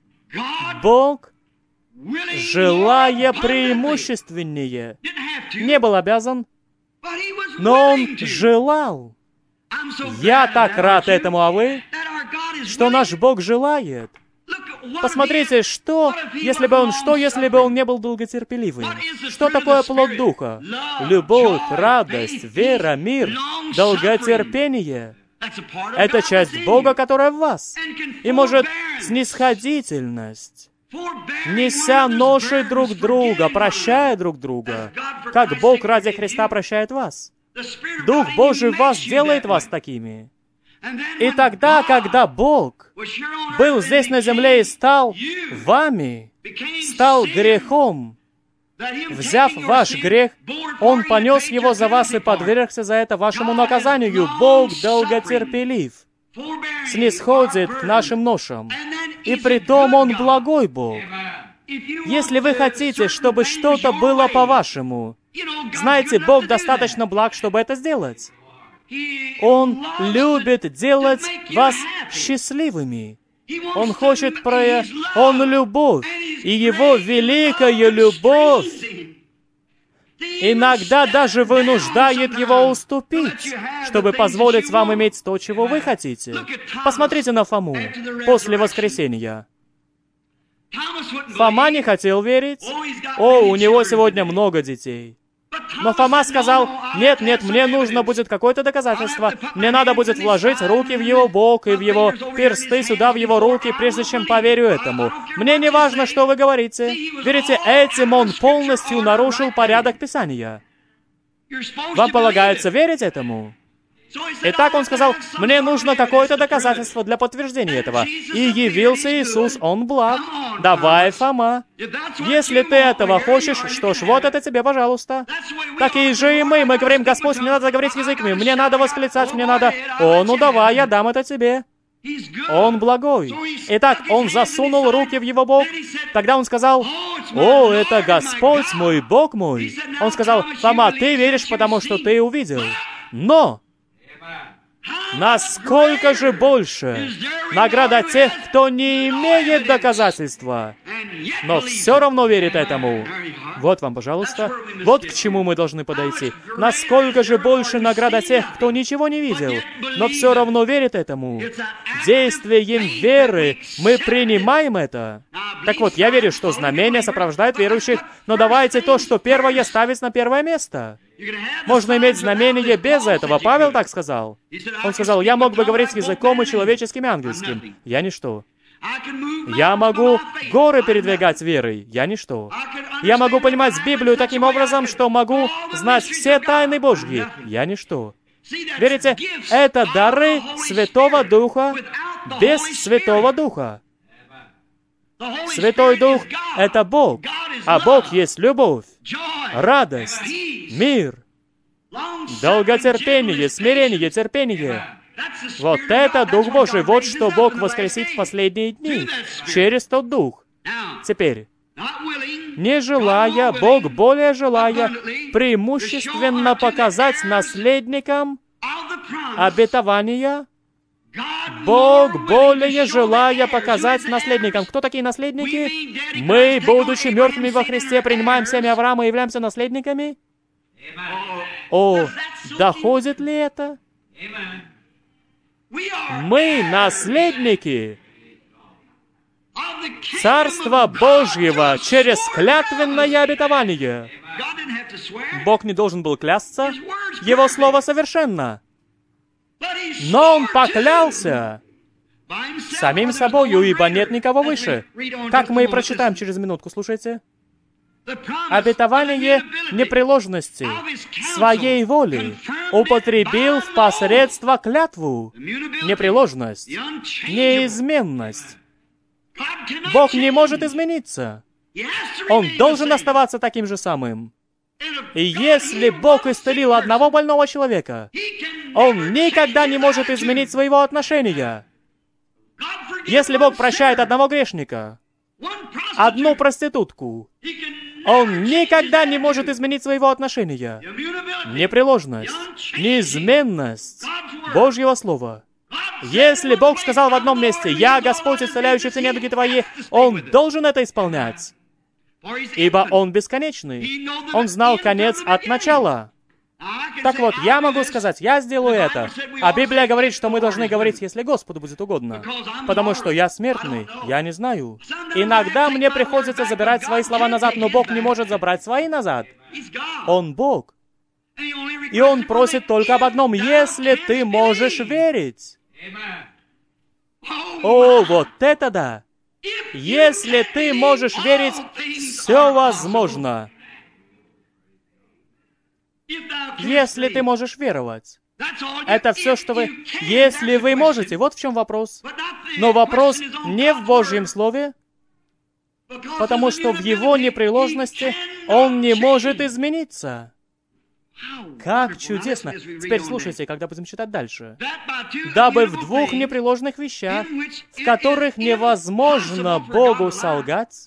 Бог, желая преимущественнее, не был обязан, но Он желал. Я так рад этому, а вы, что наш Бог желает. Посмотрите, что, если бы он, что, если бы он не был долготерпеливым? Что такое плод Духа? Любовь, радость, вера, мир, долготерпение. Это часть Бога, которая в вас. И может снисходительность, неся ноши друг друга, прощая друг друга, как Бог ради Христа прощает вас. Дух Божий в вас делает вас такими. И тогда, когда Бог был здесь на земле и стал вами, стал грехом, взяв ваш грех, Он понес его за вас и подвергся за это вашему наказанию. Бог долготерпелив, снисходит к нашим ношам, и притом Он благой Бог. Если вы хотите, чтобы что-то было по-вашему, знаете, Бог достаточно благ, чтобы это сделать. Он любит делать вас счастливыми. Он хочет про... Он любовь. И Его великая любовь иногда даже вынуждает Его уступить, чтобы позволить вам иметь то, чего вы хотите. Посмотрите на Фому после воскресения. Фома не хотел верить. О, у него сегодня много детей. Но Фома сказал, нет, нет, мне нужно будет какое-то доказательство. Мне надо будет вложить руки в его бок и в его персты сюда, в его руки, прежде чем поверю этому. Мне не важно, что вы говорите. Видите, этим он полностью нарушил порядок Писания. Вам полагается верить этому? Итак, он сказал, мне нужно какое-то доказательство для подтверждения этого. И явился Иисус, он благ. Давай, Фома. Если ты этого хочешь, что ж, вот это тебе, пожалуйста. Такие же и мы. Мы говорим, Господь, мне надо говорить языками, мне надо восклицать, мне надо... О, ну давай, я дам это тебе. Он благой. Итак, он засунул руки в его бок. Тогда он сказал, «О, это Господь мой, Бог мой». Он сказал, «Фома, ты веришь, потому что ты увидел». Но насколько же больше награда тех, кто не имеет доказательства, но все равно верит этому. Вот вам, пожалуйста. Вот к чему мы должны подойти. Насколько же больше награда тех, кто ничего не видел, но все равно верит этому. Действием веры мы принимаем это. Так вот, я верю, что знамения сопровождают верующих, но давайте то, что первое, ставить на первое место. Можно иметь знамение без этого. Павел так сказал. Он сказал, я мог бы говорить языком и человеческим, и ангельским. Я ничто. Я могу горы передвигать верой. Я ничто. Я могу понимать Библию таким образом, что могу знать все тайны Божьи. Я ничто. Верите, это дары Святого Духа без Святого Духа. Святой Дух — это Бог, а Бог есть любовь, радость, мир, долготерпение, смирение, терпение. Вот это Дух Божий, вот что Бог воскресит в последние дни, через тот Дух. Теперь, не желая, Бог более желая, преимущественно показать наследникам обетования, Бог более желая показать наследникам. Кто такие наследники? Мы, будучи мертвыми во Христе, принимаем семя Авраама и являемся наследниками? О, доходит ли это? Мы наследники Царства Божьего через клятвенное обетование. Бог не должен был клясться. Его Слово совершенно. Но Он поклялся самим собою, ибо нет никого выше. Как мы и прочитаем через минутку, слушайте. Обетование непреложности своей воли употребил в посредство клятву. Непреложность, неизменность. Бог не может измениться. Он должен оставаться таким же самым. И если Бог исцелил одного больного человека, Он никогда не может изменить своего отношения. Если Бог прощает одного грешника, одну проститутку, Он никогда не может изменить своего отношения. Непреложность, неизменность Божьего Слова. Если Бог сказал в одном месте, «Я, Господь, исцеляющий все недуги твои», Он должен это исполнять. Ибо Он бесконечный. Он знал конец от начала. Так вот, я могу сказать, я сделаю это. А Библия говорит, что мы должны говорить, если Господу будет угодно. Потому что я смертный, я не знаю. Иногда мне приходится забирать свои слова назад, но Бог не может забрать свои назад. Он Бог. И Он просит только об одном, если ты можешь верить. О, вот это да! Если ты можешь верить, все возможно. Если ты можешь веровать. Это все, что вы... Если вы можете, вот в чем вопрос. Но вопрос не в Божьем Слове, потому что в Его непреложности Он не может измениться. Как чудесно! Теперь слушайте, когда будем читать дальше. «Дабы в двух непреложных вещах, в которых невозможно Богу солгать».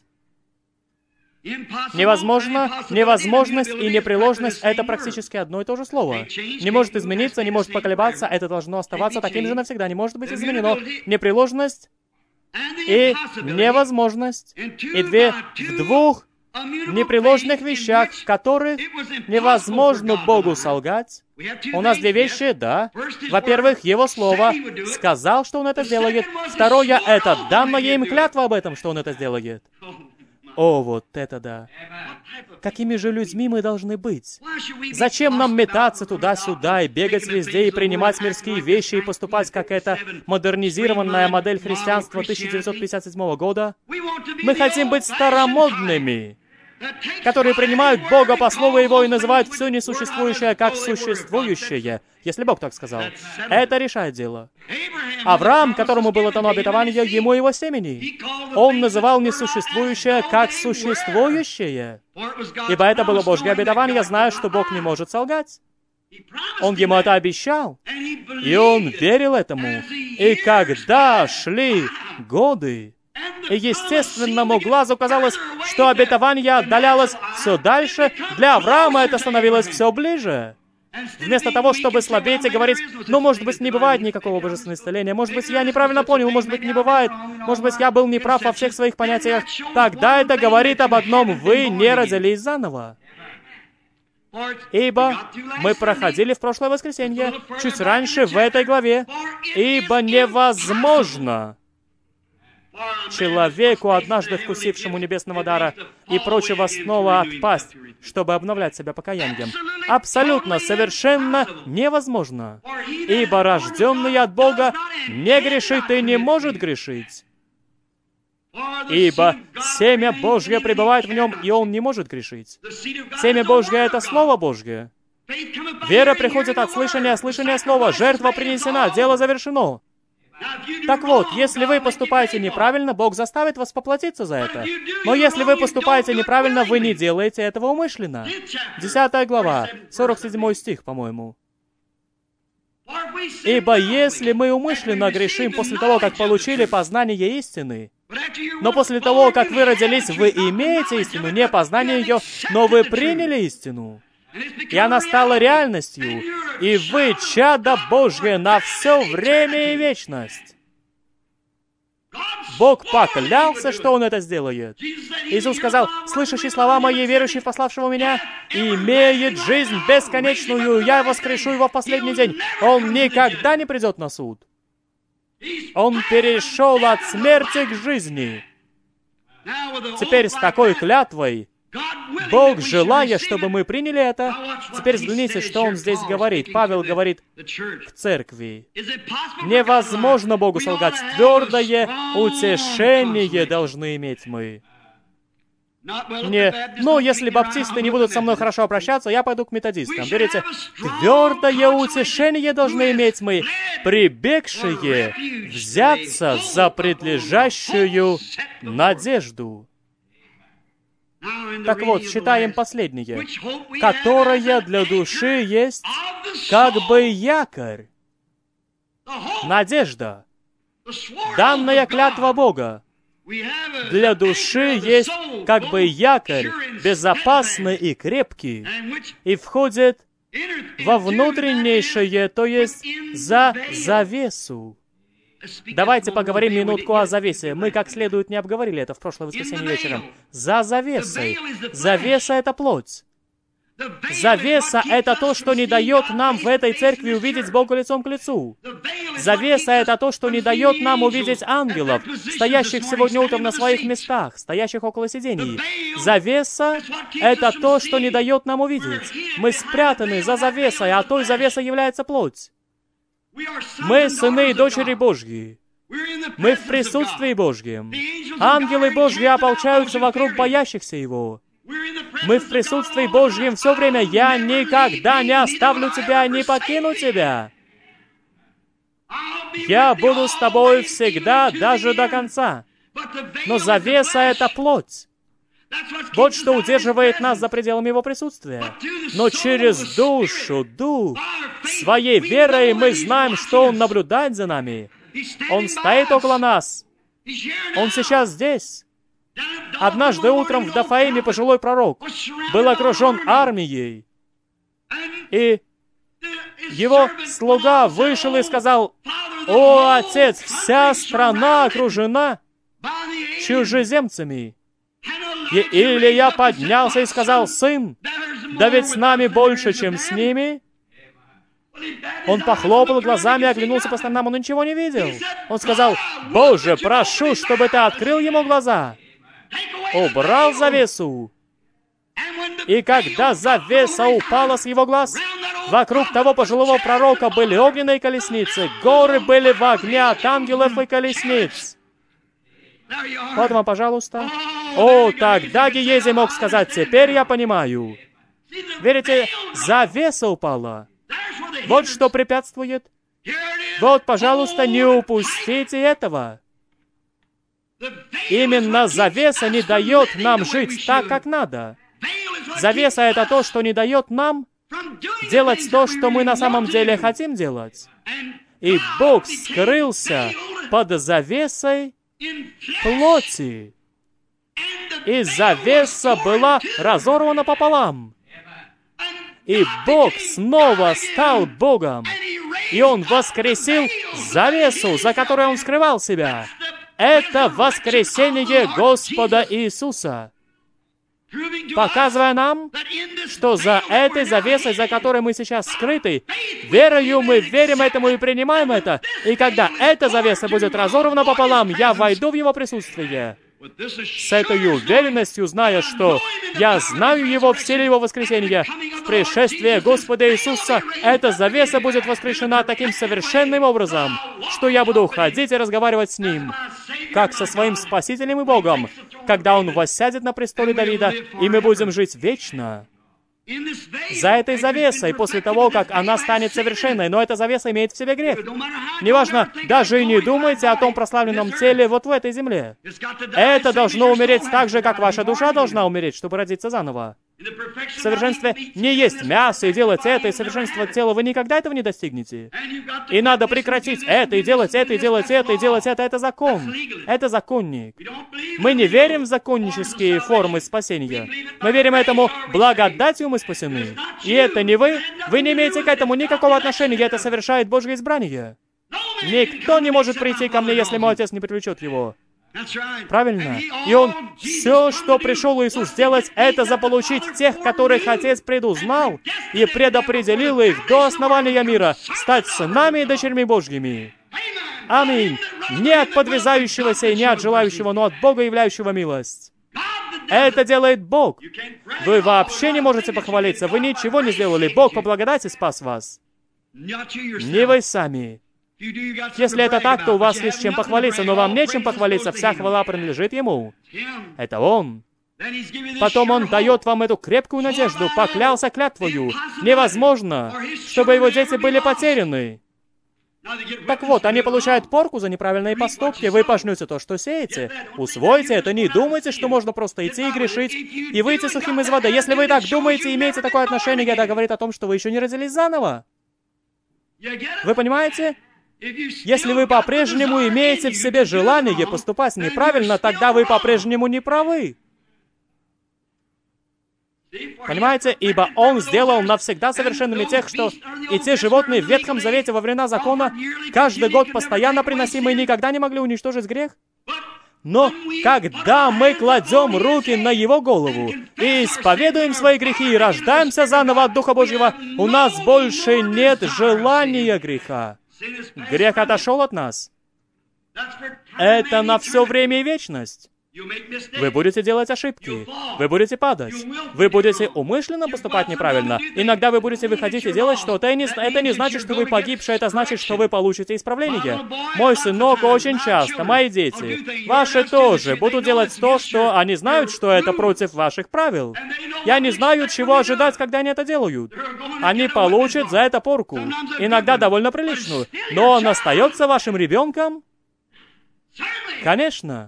Невозможно, невозможность и непреложность — это практически одно и то же слово. Не может измениться, не может поколебаться, это должно оставаться таким же навсегда, не может быть изменено. Непреложность и невозможность. И две в двух непреложных вещах, в которых невозможно Богу солгать. У нас две вещи, да. Во-первых, Его Слово сказал, что Он это сделает. Второе — это данная им клятва об этом, что Он это сделает. О, вот это да! Какими же людьми мы должны быть? Зачем нам метаться туда-сюда и бегать везде и принимать мирские вещи и поступать как эта модернизированная модель христианства тысяча девятьсот пятьдесят седьмого года? Мы хотим быть старомодными, которые принимают Бога по слову Его и называют все несуществующее как существующее, если Бог так сказал. Это решает дело. Авраам, которому было дано обетование, ему и его семени, он называл несуществующее как существующее, ибо это было Божье обетование, зная, что Бог не может солгать. Он ему это обещал, и он верил этому. И когда шли годы, и естественному глазу казалось, что обетование отдалялось все дальше, для Авраама это становилось все ближе. Вместо того, чтобы слабеть и говорить, ну, может быть, не бывает никакого божественного исцеления, может быть, я неправильно понял, может быть, не бывает, может быть, я был неправ во всех своих понятиях, тогда это говорит об одном: вы не родились заново. Ибо мы проходили в прошлое воскресенье, чуть раньше в этой главе, ибо невозможно человеку, однажды вкусившему небесного дара и прочего, снова отпасть, чтобы обновлять себя покаянием. Абсолютно, совершенно невозможно. Ибо рожденный от Бога не грешит и не может грешить. Ибо семя Божье пребывает в нем, и он не может грешить. Семя Божье — это Слово Божье. Вера приходит от слышания, а слышание слова. Жертва принесена, дело завершено. Так вот, если вы поступаете неправильно, Бог заставит вас поплатиться за это. Но если вы поступаете неправильно, вы не делаете этого умышленно. Десятая глава, сорок седьмой стих, по-моему. «Ибо если мы умышленно грешим после того, как получили познание истины, но после того, как вы родились, вы имеете истину, не познание ее, но вы приняли истину, и она стала реальностью, и вы чадо Божье на все время и вечность». Бог поклялся, что Он это сделает. Иисус сказал: «Слышащий слова мои, верующий в пославшего меня, имеет жизнь бесконечную, я воскрешу его в последний день. Он никогда не придет на суд. Он перешел от смерти к жизни». Теперь с такой клятвой, Бог, желая, чтобы мы приняли это, теперь взгляните, что Он здесь говорит. Павел говорит к церкви. Невозможно Богу солгать. Твердое утешение должны иметь мы. Не, ну, если баптисты не будут со мной хорошо обращаться, я пойду к методистам. Верите? Твердое утешение должны иметь мы, прибегшие взяться за предлежащую надежду. Так вот, читаем последнее. «Которая для души есть как бы якорь». Надежда. Данная клятва Бога. Для души есть как бы якорь, безопасный и крепкий, и входит во внутреннейшее, то есть за завесу. Давайте поговорим минутку о завесе. Мы как следует не обговорили это в прошлое воскресенье вечером. За завесой. Завеса — это плоть. Завеса — это то, что не дает нам в этой церкви увидеть Бога лицом к лицу. Завеса — это то, что не дает нам увидеть ангелов, стоящих сегодня утром на своих местах, стоящих около сидений. Завеса — это то, что не дает нам увидеть. Мы спрятаны за завесой, а той завесой является плоть. Мы сыны и дочери Божьи. Мы в присутствии Божьем. Ангелы Божьи ополчаются вокруг боящихся Его. Мы в присутствии Божьем все время. Я никогда не оставлю тебя, не покину тебя. Я буду с тобой всегда, даже до конца. Но завеса — это плоть. Вот что удерживает нас за пределами Его присутствия. Но через душу, дух, своей верой мы знаем, что Он наблюдает за нами. Он стоит около нас. Он сейчас здесь. Однажды утром в Дафаиме пожилой пророк был окружен армией, и его слуга вышел и сказал: «О, Отец, вся страна окружена чужеземцами». И Илия поднялся и сказал: «Сын, да ведь с нами больше, чем с ними». Он похлопал глазами, оглянулся по сторонам, он ничего не видел. Он сказал: «Боже, прошу, чтобы ты открыл ему глаза». убрал завесу. И когда завеса упала с его глаз, вокруг того пожилого пророка были огненные колесницы, горы были в огне от ангелов и колесниц. Вот вам, пожалуйста. О, тогда Гиези мог сказать: «Теперь я понимаю». Верите, завеса упала. Вот что препятствует. Вот, пожалуйста, не упустите этого. Именно завеса не дает нам жить так, как надо. Завеса — это то, что не дает нам делать то, что мы на самом деле хотим делать. И Бог скрылся под завесой плоти. И завеса была разорвана пополам. И Бог снова стал Богом. И Он воскресил завесу, за которой Он скрывал себя. Это воскресение Господа Иисуса, показывая нам, что за этой завесой, за которой мы сейчас скрыты, верою мы верим этому и принимаем это. И когда эта завеса будет разорвана пополам, я войду в Его присутствие. С этой уверенностью, зная, что я знаю Его в силе Его воскресения, в пришествии Господа Иисуса, эта завеса будет воскрешена таким совершенным образом, что я буду ходить и разговаривать с Ним, как со своим Спасителем и Богом, когда Он воссядет на престоле Давида, и мы будем жить вечно. За этой завесой, после того, как она станет совершенной, но эта завеса имеет в себе грех. Неважно, даже и не думайте о том прославленном теле вот в этой земле. Это должно умереть так же, как ваша душа должна умереть, чтобы родиться заново. В совершенстве не есть мясо и делать это, и совершенство тела, вы никогда этого не достигнете. И надо прекратить это, и делать это, и делать это, и делать это. Это закон. Это законник. Мы не верим в законнические формы спасения. Мы верим этому: благодатью мы спасены. И это не вы. Вы не имеете к этому никакого отношения. Это совершает Божье избрание. Никто не может прийти ко мне, если мой Отец не привлечет его. Правильно. И Он, все, что пришел Иисус сделать, это заполучить тех, которых Отец предузнал и предопределил их до основания мира, стать сынами и дочерьми Божьими. Аминь. Не от подвязающегося и не от желающего, но от Бога, являющего милость. Это делает Бог. Вы вообще не можете похвалиться. Вы ничего не сделали. Бог по благодати спас вас. Не вы сами. Если это так, то у вас есть чем похвалиться, но вам нечем похвалиться, вся хвала принадлежит Ему. Это Он. Потом Он дает вам эту крепкую надежду, поклялся клятвою. Невозможно, чтобы Его дети были потеряны. Так вот, они получают порку за неправильные поступки. Вы пожнете то, что сеете. Усвойте это, не думайте, что можно просто идти и грешить, и выйти сухим из воды. Если вы так думаете и имеете такое отношение, это говорит о том, что вы еще не родились заново. Вы понимаете? Если вы по-прежнему имеете в себе желание поступать неправильно, тогда вы по-прежнему не правы. Понимаете? Ибо Он сделал навсегда совершенными тех, что и те животные в Ветхом Завете во времена закона, каждый год постоянно приносимые, никогда не могли уничтожить грех. Но когда мы кладем руки на Его голову и исповедуем свои грехи и рождаемся заново от Духа Божьего, у нас больше нет желания греха. Грех отошел от нас. Это на все время и вечность. Вы будете делать ошибки. Вы будете падать. Вы будете умышленно поступать неправильно. Иногда вы будете выходить и делать что-то. И не, это не значит, что вы погибшие. Это значит, что вы получите исправление. Мой сынок очень часто, мои дети, ваши тоже, будут делать то, что они знают, что это против ваших правил. И они знают, чего ожидать, когда они это делают. Они получат за это порку. Иногда довольно приличную. Но он остается вашим ребенком? Конечно.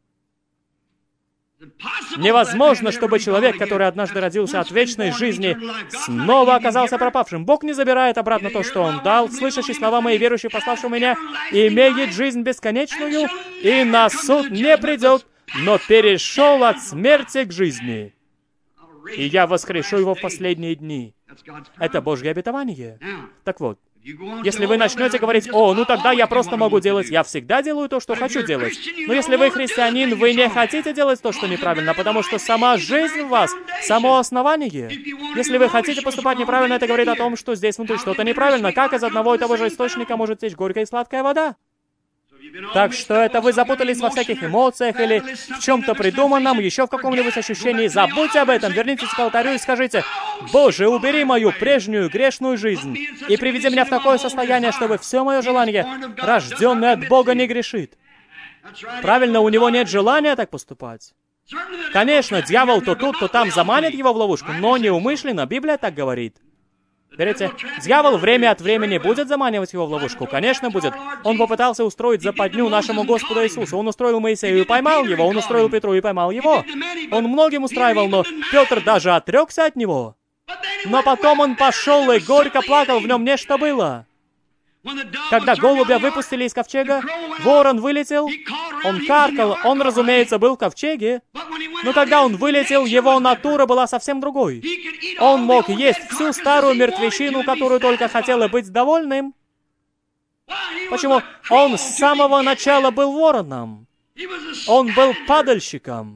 Невозможно, чтобы человек, который однажды родился от вечной жизни, снова оказался пропавшим. Бог не забирает обратно то, что Он дал, слышащий слова мои, верующий, пославший меня, имеет жизнь бесконечную, и на суд не придет, но перешел от смерти к жизни. И я воскрешу его в последние дни. Это Божье обетование. Так вот, если вы начнете говорить: «О, ну тогда я просто могу делать, я всегда делаю то, что хочу делать». Но если вы христианин, вы не хотите делать то, что неправильно, потому что сама жизнь в вас, само основание. Если вы хотите поступать неправильно, это говорит о том, что здесь внутри что-то неправильно. Как из одного и того же источника может течь горькая и сладкая вода? Так что это вы запутались во всяких эмоциях или в чем-то придуманном, еще в каком-нибудь ощущении. Забудьте об этом, вернитесь к алтарю и скажите: «Боже, убери мою прежнюю грешную жизнь и приведи меня в такое состояние, чтобы все мое желание, рожденное от Бога, не грешит». Правильно, у него нет желания так поступать. Конечно, дьявол то тут, то там заманит его в ловушку, но неумышленно, Библия так говорит. Верите? Дьявол время от времени будет заманивать его в ловушку? Конечно, будет. Он попытался устроить западню нашему Господу Иисусу. Он устроил Моисею и поймал его. Он устроил Петру и поймал его. Он многим устраивал, но Петр даже отрекся от него. Но потом он пошел и горько плакал, в нем нечто было. Когда голубя выпустили из ковчега, ворон вылетел, он каркал, он, разумеется, был в ковчеге, но когда он вылетел, его натура была совсем другой. Он мог есть всю старую мертвечину, которую только хотел, и быть довольным. Почему? Он с самого начала был вороном. Он был падальщиком.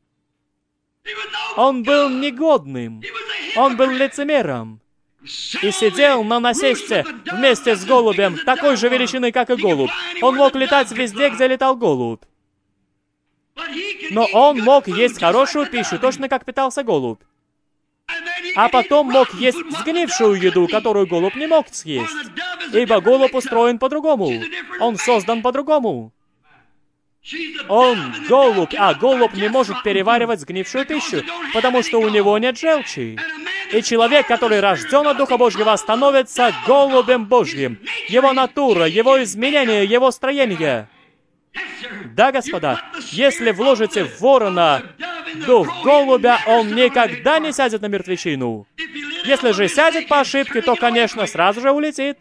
Он был негодным. Он был лицемером. И сидел на насесте вместе с голубем, такой же величины, как и голубь. Он мог летать везде, где летал голубь. Но он мог есть хорошую пищу, точно как питался голубь. А потом мог есть сгнившую еду, которую голубь не мог съесть. Ибо голубь устроен по-другому. Он создан по-другому. Он голубь, а голубь не может переваривать сгнившую пищу, потому что у него нет желчи. И человек, который рожден от Духа Божьего, становится голубем Божьим. Его натура, его изменение, его строение. Да, господа, если вложите в ворона дух голубя, он никогда не сядет на мертвечину. Если же сядет по ошибке, то, конечно, сразу же улетит.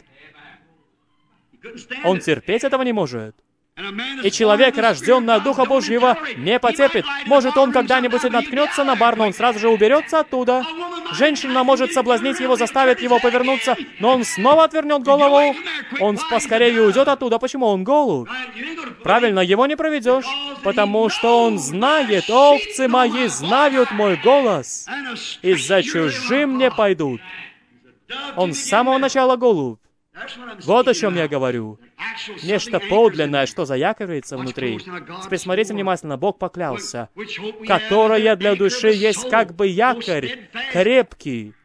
Он терпеть этого не может. И человек, рожденный от Духа Божьего, не потерпит. Может, он когда-нибудь и наткнется на бар, но он сразу же уберется оттуда. Женщина может соблазнить его, заставит его повернуться, но он снова отвернет голову. Он поскорее уйдет оттуда. Почему? Он голубь. Правильно, его не проведешь, потому что он знает: овцы мои знают мой голос, и за чужим не пойдут. Он с самого начала голубь. Вот о чем я говорю. Нечто подлинное, что заякоривается внутри. Теперь смотрите внимательно. Бог поклялся, которое для души есть как бы якорь, крепкий,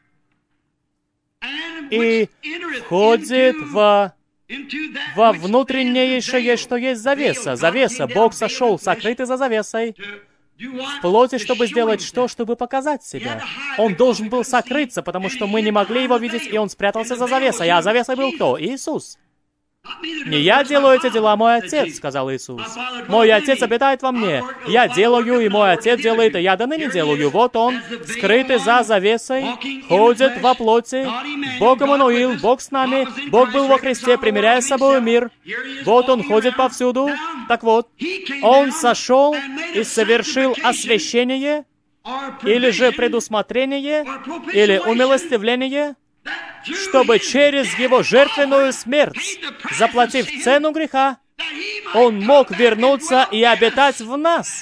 и входит во, во внутреннейшее, что есть завеса. Завеса. Бог сошел, сокрытый за завесой. В плоти, чтобы сделать что? Чтобы показать себя. Он должен был сокрыться, потому что мы не могли его видеть, и он спрятался за завесой. А завесой был кто? Иисус. «Не я делаю эти дела, мой Отец», — сказал Иисус. «Мой Отец обитает во мне. Я делаю, и мой Отец делает, и я до ныне делаю». Вот Он, скрытый за завесой, ходит во плоти. Бог Иммануил, Бог с нами. Бог был во Христе, примиряя с собой мир. Вот Он ходит повсюду. Так вот, Он сошел и совершил освящение, или же предусмотрение, или умилостивление, чтобы через Его жертвенную смерть, заплатив цену греха, Он мог вернуться и обитать в нас.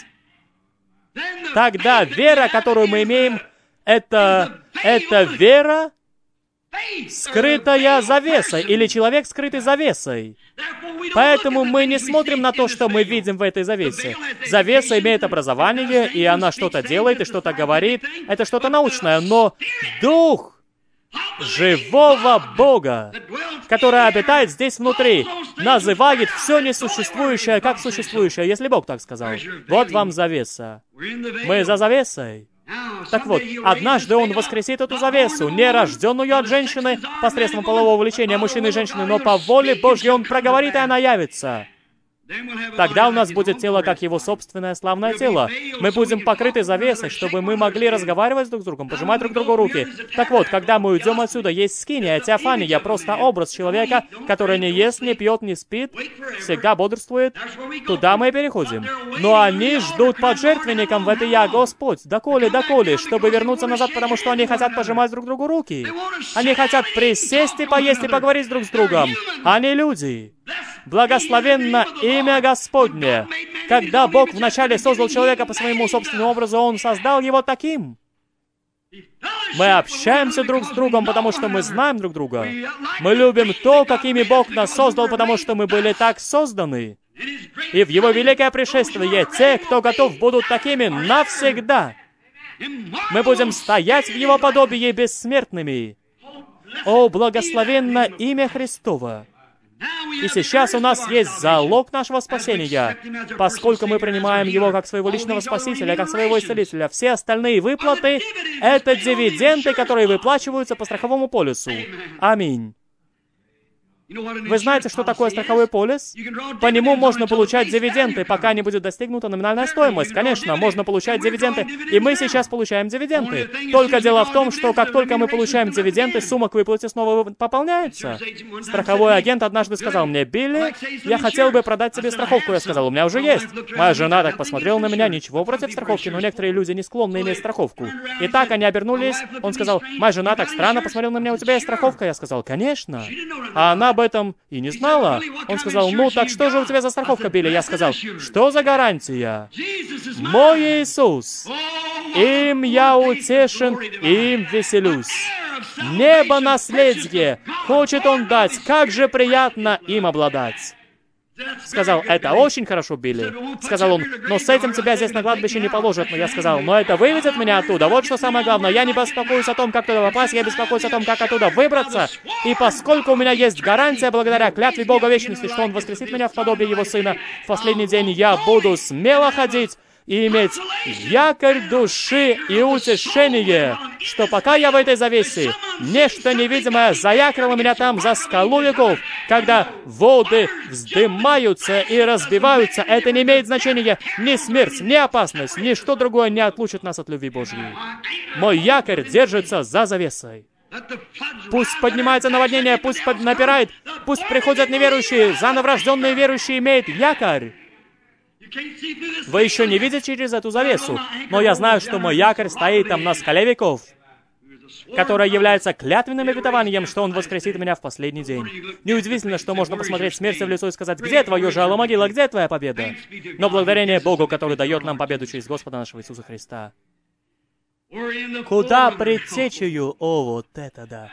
Тогда вера, которую мы имеем, это, это вера, скрытая завесой, или человек, скрытый завесой. Поэтому мы не смотрим на то, что мы видим в этой завесе. Завеса имеет образование, и она что-то делает, и что-то говорит. Это что-то научное, но Дух живого Бога, который обитает здесь внутри, называет все несуществующее как существующее, если Бог так сказал. Вот вам завеса. Мы за завесой. Так вот, однажды Он воскресит эту завесу, не рожденную от женщины посредством полового влечения мужчины и женщины, но по воле Божьей Он проговорит, и она явится. Тогда у нас будет тело, как Его собственное славное тело. Мы будем покрыты завесой, чтобы мы могли разговаривать друг с другом, пожимать друг другу руки. Так вот, когда мы уйдем отсюда, есть скиния, теофания, просто образ человека, который не ест, не пьет, не спит, всегда бодрствует. Туда мы и переходим. Но они ждут под жертвенником в это «Я Господь». Доколе, доколе, чтобы вернуться назад, потому что они хотят пожимать друг другу руки. Они хотят присесть и поесть и поговорить друг с другом. Они люди. Благословенно имя Господне. Когда Бог вначале создал человека по своему собственному образу, Он создал его таким. Мы общаемся друг с другом, потому что мы знаем друг друга. Мы любим то, какими Бог нас создал, потому что мы были так созданы. И в Его великое пришествие те, кто готов, будут такими навсегда. Мы будем стоять в Его подобии бессмертными. О, благословенно имя Христово! И сейчас у нас есть залог нашего спасения, поскольку мы принимаем Его как своего личного Спасителя, как своего Исцелителя. Все остальные выплаты — это дивиденды, которые выплачиваются по страховому полису. Аминь. Вы знаете, что такое страховой полис? По нему можно получать дивиденды, пока не будет достигнута номинальная стоимость. Конечно, можно получать дивиденды, и мы сейчас получаем дивиденды. Только дело в том, что как только мы получаем дивиденды, сумма к выплате снова пополняется. Страховой агент однажды сказал мне: «Билли, я хотел бы продать тебе страховку». Я сказал: «У меня уже есть». Моя жена так посмотрела на меня: «Ничего против страховки, но некоторые люди не склонны иметь страховку». И так они обернулись. Он сказал: «Моя жена так странно посмотрела на меня: у тебя есть страховка?» Я сказал: «Конечно». А она об этом и не знала. Он сказал: «Ну, так что же у тебя за страховка, Билли?» Я сказал: «Что за гарантия? Мой Иисус! Им я утешен, им веселюсь. Небо наследие хочет Он дать, как же приятно им обладать». Сказал: «Это очень хорошо, Билли». Сказал он: «Но с этим тебя здесь на кладбище не положат». Но я сказал: «Но это выведет меня оттуда. Вот что самое главное. Я не беспокоюсь о том, как туда попасть, я беспокоюсь о том, как оттуда выбраться. И поскольку у меня есть гарантия, благодаря клятве Бога вечности, что Он воскресит меня в подобие Его Сына, в последний день я буду смело ходить и иметь якорь души и утешение, что пока я в этой завесе, нечто невидимое заякрило меня там за скалу веков. Когда воды вздымаются и разбиваются, это не имеет значения. Ни смерть, ни опасность, ни что другое не отлучит нас от любви Божьей. Мой якорь держится за завесой. Пусть поднимается наводнение, пусть под... напирает, пусть приходят неверующие, заново рожденные верующие имеют якорь. Вы еще не видите через эту завесу, но я знаю, что мой якорь стоит там на скале веков, которая является клятвенным обетованием, что Он воскресит меня в последний день. Неудивительно, что можно посмотреть смерти в лицо и сказать: «Где твое жало, могила, где твоя победа?» Но благодарение Богу, который дает нам победу через Господа нашего Иисуса Христа. Куда предтечею? О, вот это да!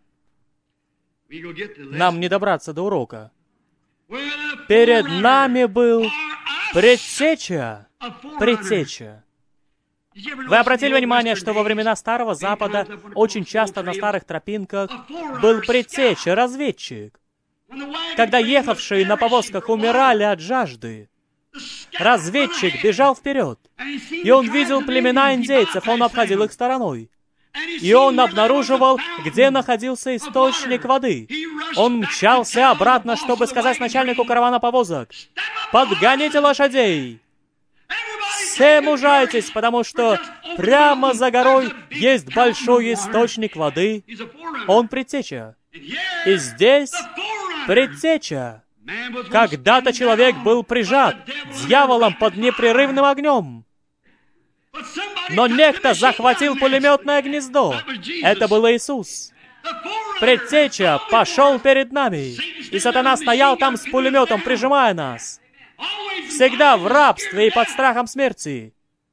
Нам не добраться до урока. Перед нами был предтеча. Предтеча. Вы обратили внимание, что во времена Старого Запада очень часто на старых тропинках был предтеча, разведчик. Когда ехавшие на повозках умирали от жажды, разведчик бежал вперед, и он видел племена индейцев, он обходил их стороной. И он обнаруживал, где находился источник воды. Он мчался обратно, чтобы сказать начальнику каравана повозок: «Подгоните лошадей! Все мужайтесь, потому что прямо за горой есть большой источник воды». Он предтеча. И здесь предтеча. Когда-то человек был прижат дьяволом под непрерывным огнем. Но некто захватил пулеметное гнездо. Это был Иисус. Предтеча пошел перед нами, и сатана стоял там с пулеметом, прижимая нас. Всегда в рабстве и под страхом смерти.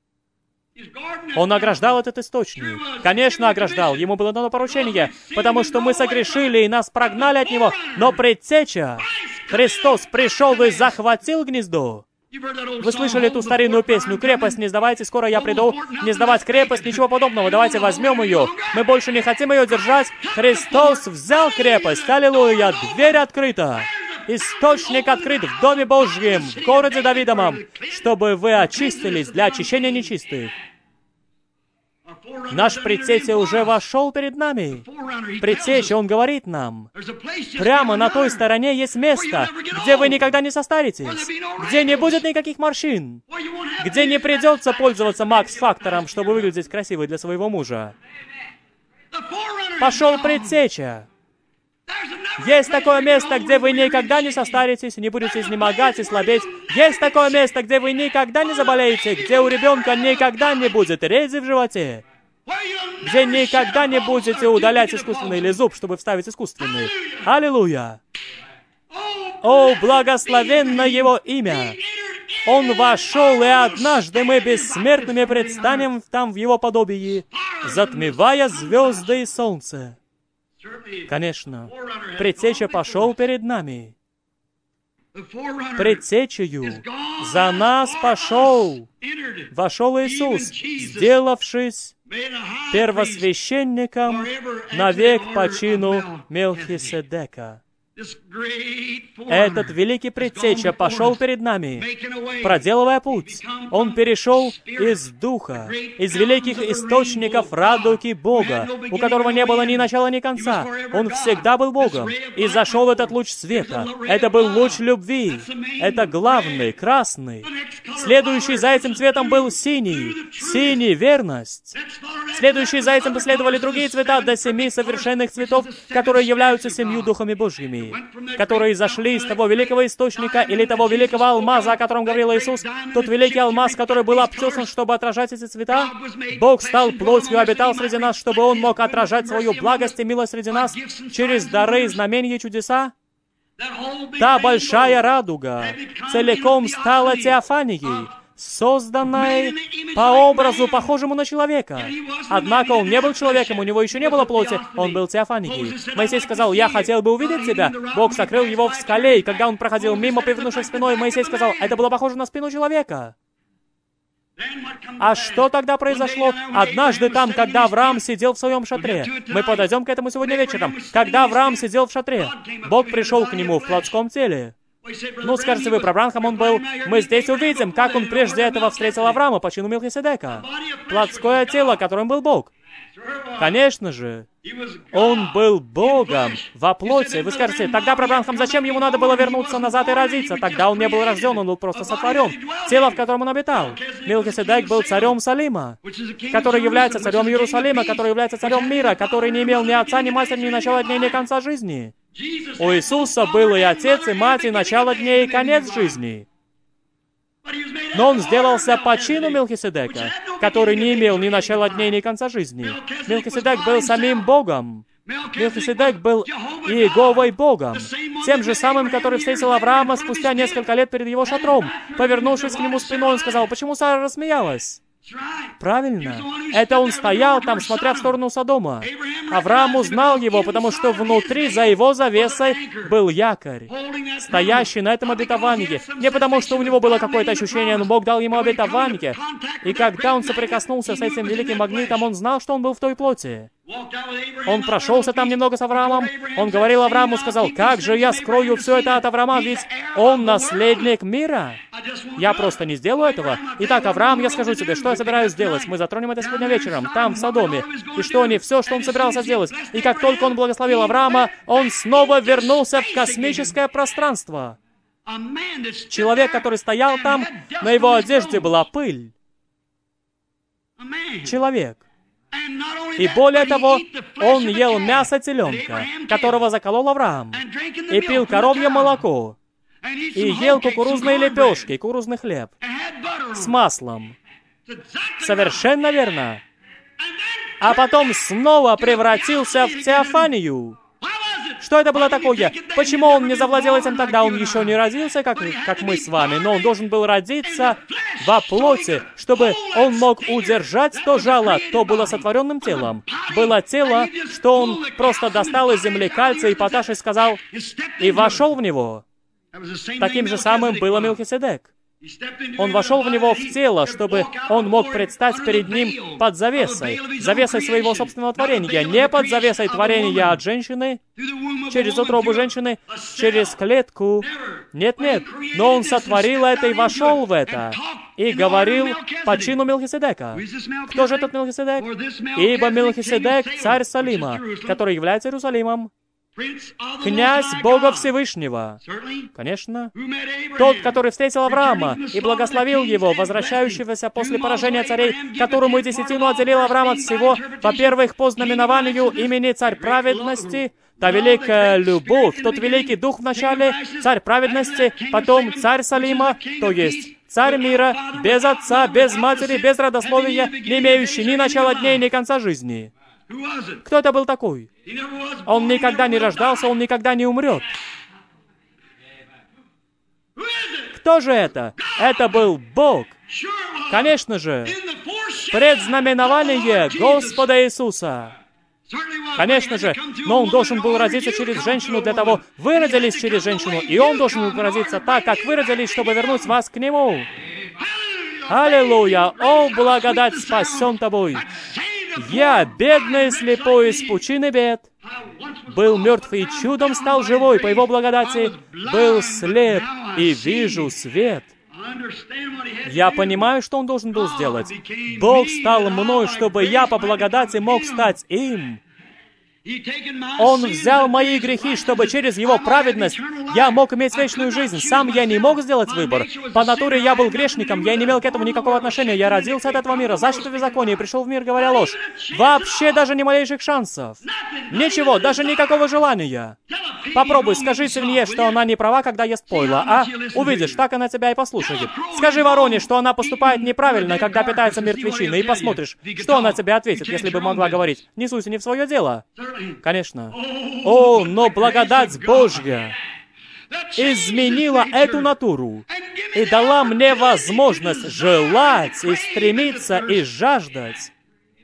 Он ограждал этот источник. Конечно, ограждал. Ему было дано поручение, потому что мы согрешили, и нас прогнали от него. Но предтеча, Христос, пришел и захватил гнездо. Вы слышали ту старинную песню: «Крепость не сдавайте, скоро я приду». Не сдавать крепость, ничего подобного. Давайте возьмем ее. Мы больше не хотим ее держать. Христос взял крепость. Аллилуйя. Дверь открыта. Источник открыт в Доме Божьем, в городе Давидовом, чтобы вы очистились для очищения нечистых. Наш предтеча уже вошел перед нами. Предтеча, Он говорит нам: прямо на той стороне есть место, где вы никогда не состаритесь, где не будет никаких морщин, где не придется пользоваться Макс-фактором, чтобы выглядеть красивой для своего мужа. Пошел предтеча. Есть такое место, где вы никогда не состаритесь, не будете изнемогать и слабеть. Есть такое место, где вы никогда не заболеете, где у ребенка никогда не будет рези в животе, где никогда не будете удалять искусственный или зуб, чтобы вставить искусственный. Аллилуйя! О, благословенно Его имя! Он вошел, и однажды мы бессмертными предстанем там в Его подобии, затмевая звезды и солнце. Конечно, предтеча пошел перед нами. Предтечею за нас пошел, вошел Иисус, сделавшись первосвященником навек по чину Мелхиседека. Этот великий предтеча пошел перед нами, проделывая путь. Он перешел из Духа, из великих источников радуги Бога, у которого не было ни начала, ни конца. Он всегда был Богом. И зашел этот луч света. Это был луч любви. Это главный, красный. Следующий за этим цветом был синий. Синий — верность. Следующие за этим последовали другие цвета до семи совершенных цветов, которые являются семью Духами Божьими, которые зашли из того великого источника или того великого алмаза, о котором говорил Иисус. Тот великий алмаз, который был обтесан, чтобы отражать эти цвета. Бог стал плотью, обитал среди нас, чтобы Он мог отражать свою благость и милость среди нас через дары, знамения и чудеса. Та большая радуга целиком стала теофанией, созданной по образу, похожему на человека. Однако он не был человеком, у него еще не было плоти, он был теофанией. Моисей сказал: «Я хотел бы увидеть тебя». Бог сокрыл его в скале, и когда он проходил мимо, повернувшись спиной, Моисей сказал: «Это было похоже на спину человека». А что тогда произошло? Однажды там, когда Авраам сидел в своем шатре, мы подойдем к этому сегодня вечером, когда Авраам сидел в шатре, Бог пришел к нему в плотском теле. Ну, скажете вы, про Бранхам он был. Мы здесь увидим, как он прежде этого встретил Авраама по чину Мелхиседека. Плотское тело, которым был Бог. Конечно же, он был Богом во плоти. Вы скажете: тогда про Бранхам зачем ему надо было вернуться назад и родиться? Тогда он не был рожден, он был просто сотворен. Тело, в котором он обитал. Мелхиседек был царем Салима, который является царем Иерусалима, который является царем мира, который не имел ни отца, ни матери, ни начала дней, ни конца жизни. У Иисуса был и отец, и мать, и начало дней, и конец жизни. Но он сделался по чину Мелхиседека, который не имел ни начала дней, ни конца жизни. Мелхиседек был самим Богом. Мелхиседек был Иеговой Богом, тем же самым, который встретил Авраама спустя несколько лет перед его шатром. Повернувшись к нему спиной, он сказал: «Почему Сара рассмеялась?» Правильно. Это он стоял там, смотря в сторону Содома. Авраам узнал его, потому что внутри, за его завесой, был якорь, стоящий на этом обетовании. Не потому, что у него было какое-то ощущение, но Бог дал ему обетование. И когда он соприкоснулся с этим великим магнитом, он знал, что он был в той плоти. Он прошелся там немного с Авраамом. Он говорил Аврааму, сказал: «Как же я скрою все это от Авраама, ведь он наследник мира». Я просто не сделаю этого. Итак, Авраам, я скажу тебе, что я собираюсь сделать. Мы затронем это сегодня вечером, там, в Содоме. И что не все, что он собирался сделать. И как только он благословил Авраама, он снова вернулся в космическое пространство. Человек, который стоял там, на его одежде была пыль. Человек. И более того, он ел мясо теленка, которого заколол Авраам, и пил коровье молоко, и ел кукурузные лепешки, кукурузный хлеб с маслом. Совершенно верно. А потом снова превратился в теофанию. Что это было такое? Почему он не завладел этим тогда? Он еще не родился, как, как мы с вами, но он должен был родиться во плоти, чтобы он мог удержать то жало, то было сотворенным телом. Было тело, что он просто достал из земли кальция и поташ и сказал, и вошел в него. Таким же самым было Мелхиседек. Он вошел в него в тело, чтобы он мог предстать перед ним под завесой, завесой своего собственного творения, не под завесой творения от женщины, через утробу женщины, через клетку. Нет-нет, но он сотворил это и вошел в это, и говорил по чину Мелхиседека. Кто же этот Мелхиседек? Ибо Мелхиседек — царь Салима, который является Иерусалимом. Князь Бога Всевышнего. Конечно. Тот, который встретил Авраама и благословил его, возвращающегося после поражения царей, которому десятину отделил Авраам от всего, во-первых, по знаменованию имени Царь Праведности, та великая любовь, тот великий дух в начале, Царь Праведности, потом Царь Салима, то есть Царь мира, без отца, без матери, без родословия, не имеющий ни начала дней, ни конца жизни. Кто это был такой? Он никогда не рождался, он никогда не умрет. Кто же это? Это был Бог. Конечно же, предзнаменование Господа Иисуса. Конечно же, но он должен был родиться через женщину для того, вы родились через женщину, и он должен был родиться так, как вы родились, чтобы вернуть вас к нему. Аллилуйя! О, благодать спасен тобой! Я, бедный слепой из пучины бед, был мертв и чудом стал живой по его благодати, был слеп и вижу свет. Я понимаю, что он должен был сделать. Бог стал мной, чтобы я по благодати мог стать им. Он взял мои грехи, чтобы через Его праведность я мог иметь вечную жизнь. Сам я не мог сделать выбор. По натуре я был грешником, я не имел к этому никакого отношения. Я родился от этого мира, зачат в беззаконии, пришел в мир, говоря ложь. Вообще даже ни малейших шансов. Ничего, даже никакого желания. Попробуй, скажи свинье, что она не права, когда ест пойло, а? Увидишь, так она тебя и послушает. Скажи вороне, что она поступает неправильно, когда питается мертвечиной, и посмотришь, что она тебе ответит, если бы могла говорить: «Не суйся не в свое дело». Конечно. О, но благодать Божья изменила эту натуру и дала мне возможность желать и стремиться и жаждать.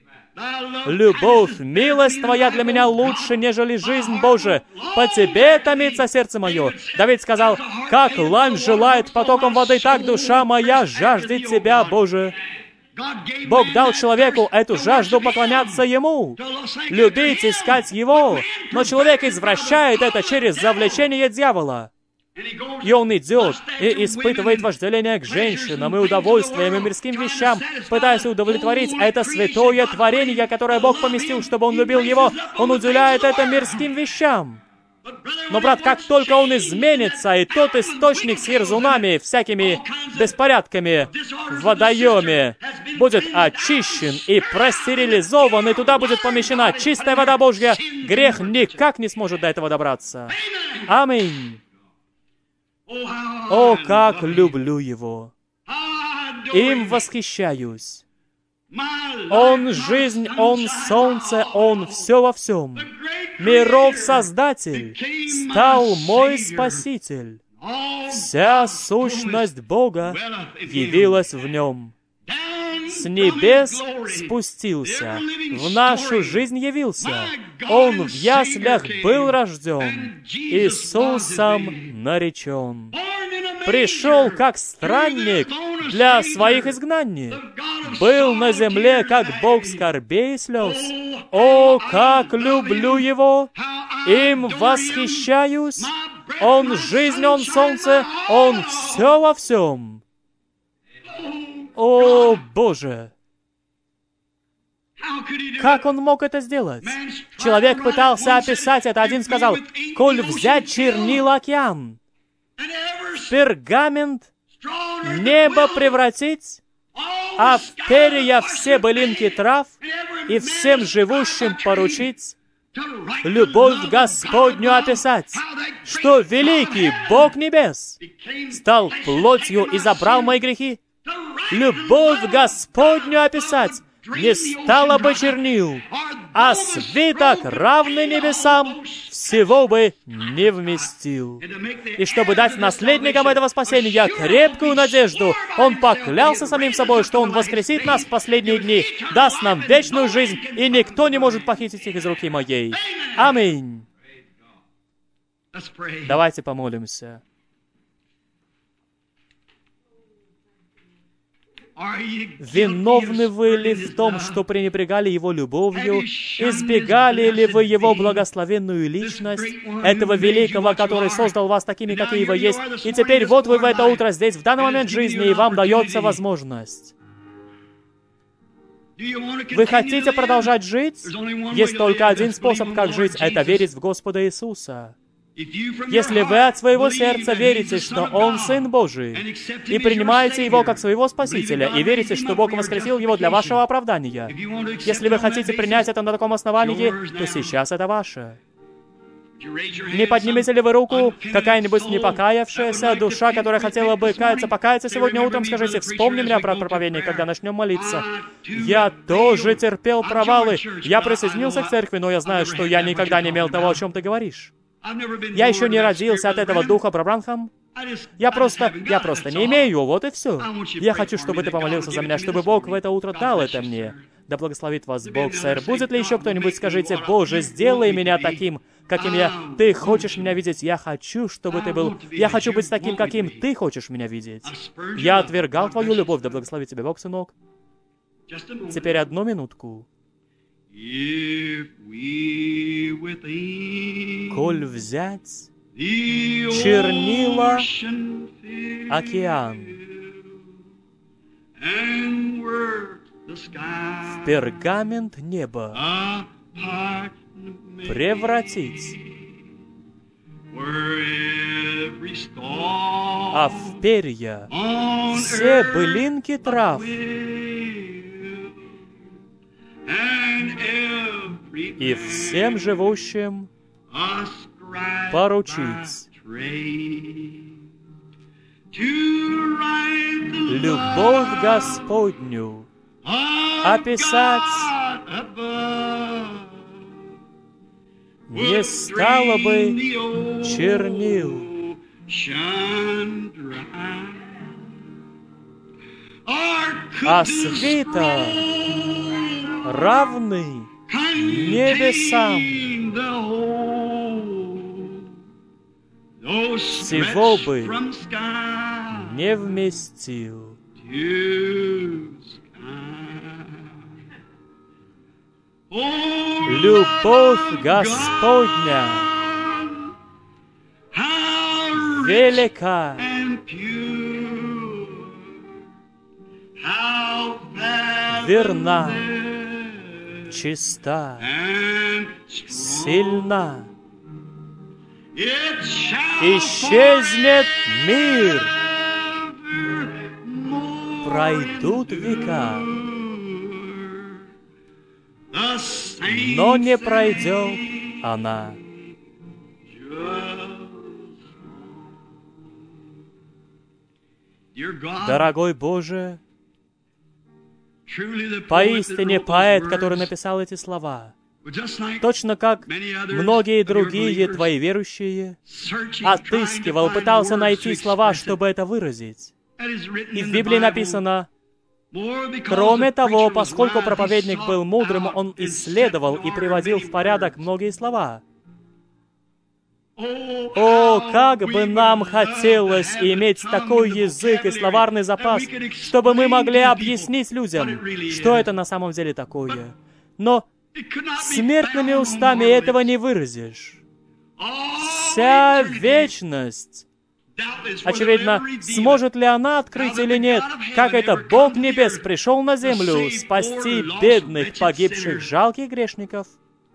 Любовь, милость Твоя для меня лучше, нежели жизнь Божия. По Тебе томится сердце мое. Давид сказал: как лань желает потоком воды, так душа моя жаждет Тебя, Боже. Бог дал человеку эту жажду поклоняться Ему, любить, искать Его, но человек извращает это через завлечение дьявола. И он идет и испытывает вожделение к женщинам и удовольствиям и мирским вещам, пытаясь удовлетворить это святое творение, которое Бог поместил, чтобы он любил его. Он уделяет это мирским вещам. Но, брат, как только он изменится, и тот источник с ерзунами, всякими беспорядками в водоеме будет очищен и простерилизован, и туда будет помещена чистая вода Божья, грех никак не сможет до этого добраться. Аминь. О, как люблю Его! Им восхищаюсь. Он жизнь, Он солнце, Он все во всем. Миров Создатель стал мой Спаситель. Вся сущность Бога явилась в Нем. С небес спустился, в нашу жизнь явился. Он в яслях был рожден, Иисусом наречен. Пришел как странник для своих изгнанников. Был на земле, как Бог скорбей и слез. О, как люблю Его! Им восхищаюсь! Он жизнь, Он солнце, Он все во всем. О, Боже! Как он мог это сделать? Человек пытался описать это. Один сказал: «Коль взять чернила океан, в пергамент небо превратить, а в перья все былинки трав и всем живущим поручить, любовь Господню описать, что великий Бог небес стал плотью и забрал мои грехи. Любовь Господню описать не стало бы чернил, а свиток, равный небесам, всего бы не вместил». И чтобы дать наследникам этого спасения крепкую надежду, Он поклялся самим собой, что Он воскресит нас в последние дни, даст нам вечную жизнь, и никто не может похитить их из руки моей. Аминь. Давайте помолимся. Виновны вы ли в том, что пренебрегали Его любовью? Избегали ли вы Его благословенную личность, этого великого, который создал вас такими, какие вы есть? И теперь вот вы в это утро здесь, в данный момент жизни, и вам дается возможность. Вы хотите продолжать жить? Есть только один способ, как жить, это верить в Господа Иисуса. Если вы от своего сердца верите, что Он Сын Божий, и принимаете Его как своего Спасителя, и верите, что Бог воскресил Его для вашего оправдания, если вы хотите принять это на таком основании, то сейчас это ваше. Не поднимете ли вы руку, какая-нибудь непокаявшаяся душа, которая хотела бы каяться, покаяться сегодня утром, скажите: «Вспомни меня, брат проповедник, когда начнем молиться. Я тоже терпел провалы. Я присоединился к церкви, но я знаю, что я никогда не имел того, о чем ты говоришь. Я еще не родился от этого духа, брат Бранхам. Я просто, я просто не имею, вот и все. Я хочу, чтобы ты помолился за меня, чтобы Бог в это утро дал это мне. Да благословит вас Бог, сэр. Будет ли еще кто-нибудь, скажите: Боже, сделай меня таким, каким я... Ты хочешь меня видеть? Я хочу, чтобы ты был... Я хочу быть таким, каким ты хочешь меня видеть. Я отвергал твою любовь. Да благословит тебя Бог, сынок. Теперь одну минутку. Коль взять чернила океан, в пергамент неба превратить, а в перья все былинки трав, и всем живущим поручить любовь Господню описать не стало бы чернил, а свита равный небесам, всего бы не вместил. Любовь Господня велика, верна, чиста, сильна. Исчезнет мир, пройдут века, но не пройдет она. Дорогой Боже, поистине поэт, который написал эти слова, точно как многие другие Твои верующие, отыскивал, пытался найти слова, чтобы это выразить. И в Библии написано: кроме того, поскольку проповедник был мудрым, он исследовал и приводил в порядок многие слова. О, как бы нам хотелось иметь такой язык и словарный запас, чтобы мы могли объяснить людям, что это на самом деле такое. Но смертными устами этого не выразишь. Вся вечность, очевидно, сможет ли она открыть или нет, как это Бог Небес пришел на землю спасти бедных, погибших, жалких грешников.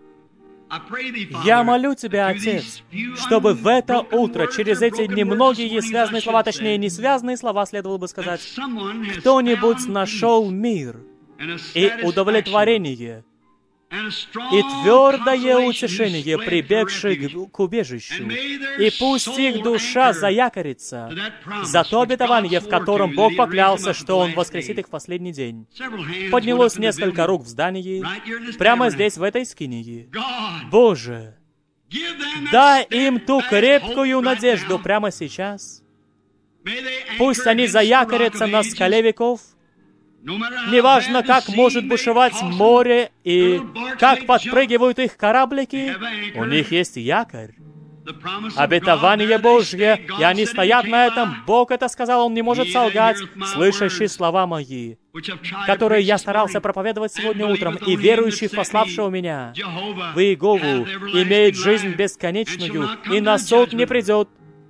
Я молю Тебя, Отец, чтобы в это утро, через эти немногие связанные слова, точнее, не связанные слова, следовало бы сказать, кто-нибудь нашел мир и удовлетворение, и твердое утешение, прибегший к убежищу, и пусть их душа заякорится за то обетование, в котором Бог поклялся, что Он воскресит их в последний день. Поднялось несколько рук в здании, прямо здесь, в этой скинии. Боже, дай им ту крепкую надежду прямо сейчас. Пусть они заякорятся на скале веков. Неважно, как может бушевать море и как подпрыгивают их кораблики, у них есть якорь. Обетование Божье, и они стоят на этом. Бог это сказал, Он не может солгать, слышащий слова мои, которые я старался проповедовать сегодня утром, и верующий в пославшего меня, в Иегову, имеет жизнь бесконечную, и на суд не придет,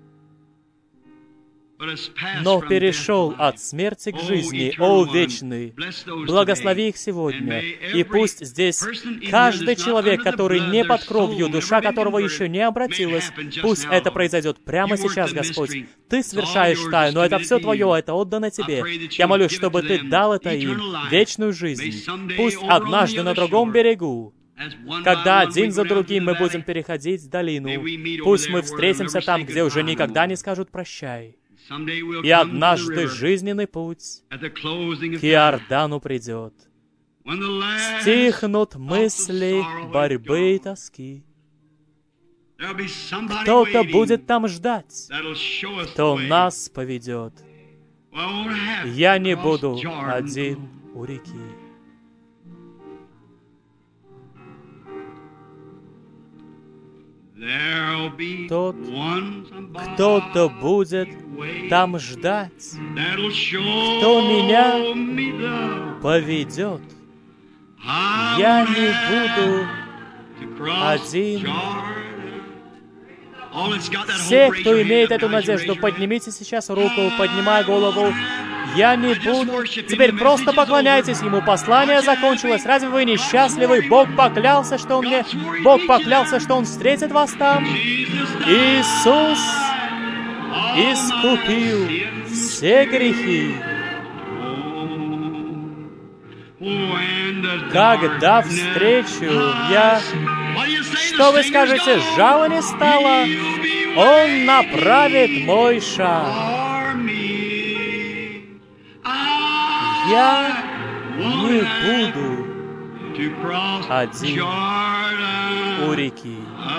но перешел от смерти к жизни, о вечный. Благослови их сегодня. И пусть здесь каждый человек, который не под кровью, душа которого еще не обратилась, пусть это произойдет прямо сейчас, Господь. Ты совершаешь тайну, это все Твое, это отдано Тебе. Я молюсь, чтобы Ты дал это им, вечную жизнь. Пусть однажды на другом берегу, когда один за другим мы будем переходить долину, пусть мы встретимся там, где уже никогда не скажут «прощай». И однажды жизненный путь к Иордану придет. Стихнут мысли борьбы и тоски. Кто-то будет там ждать, кто нас поведет. Я не буду один у реки. Тот, кто-то будет там ждать, кто меня поведет. Я не буду один. Все, кто имеет эту надежду, поднимите сейчас руку, поднимая голову. Я не буду. Теперь просто поклоняйтесь Ему. Послание закончилось. Разве вы несчастливы? Бог поклялся, что Он мне... Бог поклялся, что Он встретит вас там. Иисус искупил все грехи. Когда встречу я... Что вы скажете? Жало не стало? Он направит мой шаг. Я не буду один у реки.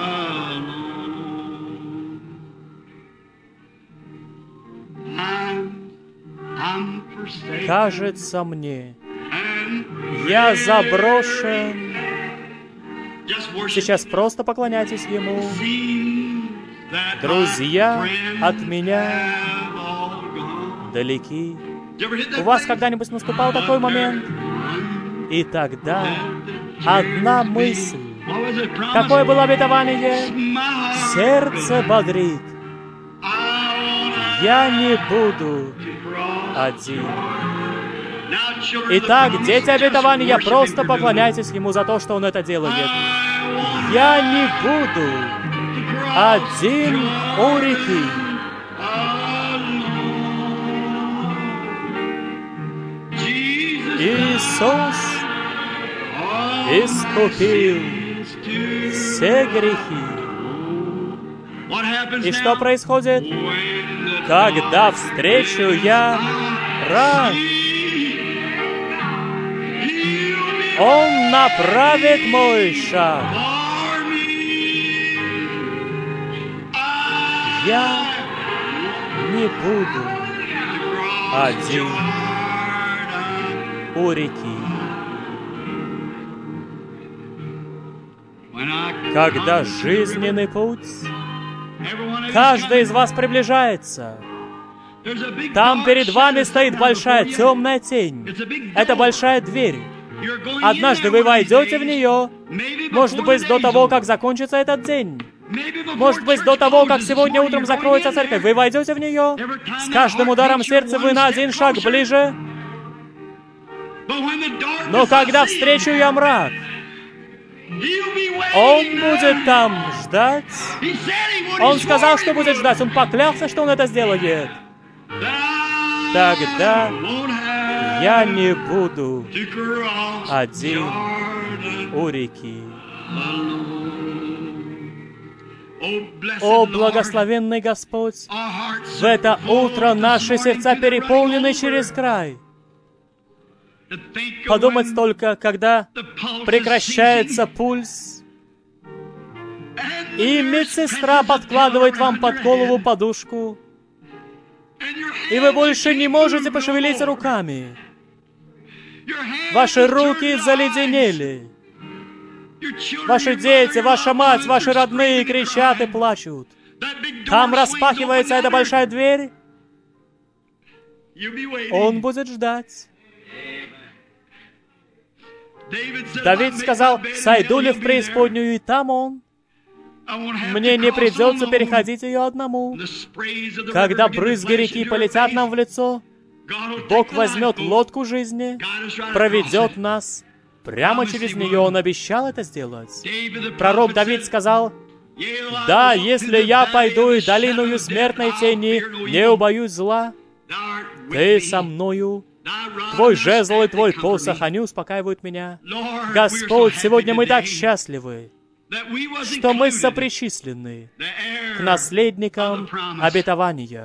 Кажется мне, я заброшен. Сейчас просто поклоняйтесь Ему. Друзья от меня далеки. У вас когда-нибудь наступал такой момент? И тогда одна мысль. Какое было обетование? Сердце бодрит. Я не буду один. Итак, дети обетования, просто поклоняйтесь Ему за то, что Он это делает. Я не буду один у реки. Иисус искупил все грехи. И что происходит? Когда встречу я рад, Он направит мой шаг. Я не буду один у реки. Когда жизненный путь, каждый из вас приближается. Там перед вами стоит большая темная тень. Это большая дверь. Однажды вы войдете в нее, может быть, до того, как закончится этот день. Может быть, до того, как сегодня утром закроется церковь, вы войдете в нее. С каждым ударом сердца вы на один шаг ближе. Но когда встречу я мрак, Он будет там ждать. Он сказал, что будет ждать. Он поклялся, что Он это сделает. Тогда я не буду один у реки. О, благословенный Господь! В это утро наши сердца переполнены через край. Подумать только, когда прекращается пульс, и медсестра подкладывает вам под голову подушку, и вы больше не можете пошевелить руками. Ваши руки заледенели. Ваши дети, ваша мать, ваши родные кричат и плачут. Там распахивается эта большая дверь. Он будет ждать. Давид сказал, «Сойду ли в преисподнюю, и там Он? Мне не придется переходить ее одному. Когда брызги реки полетят нам в лицо, Бог возьмет лодку жизни, проведет нас прямо через нее. Он обещал это сделать. Пророк Давид сказал, «Да, если я пойду и долиною смертной тени, не убоюсь зла, Ты со мною, Твой жезл и Твой посох, они успокаивают меня». Господь, сегодня мы так счастливы, что мы сопричислены к наследникам обетования,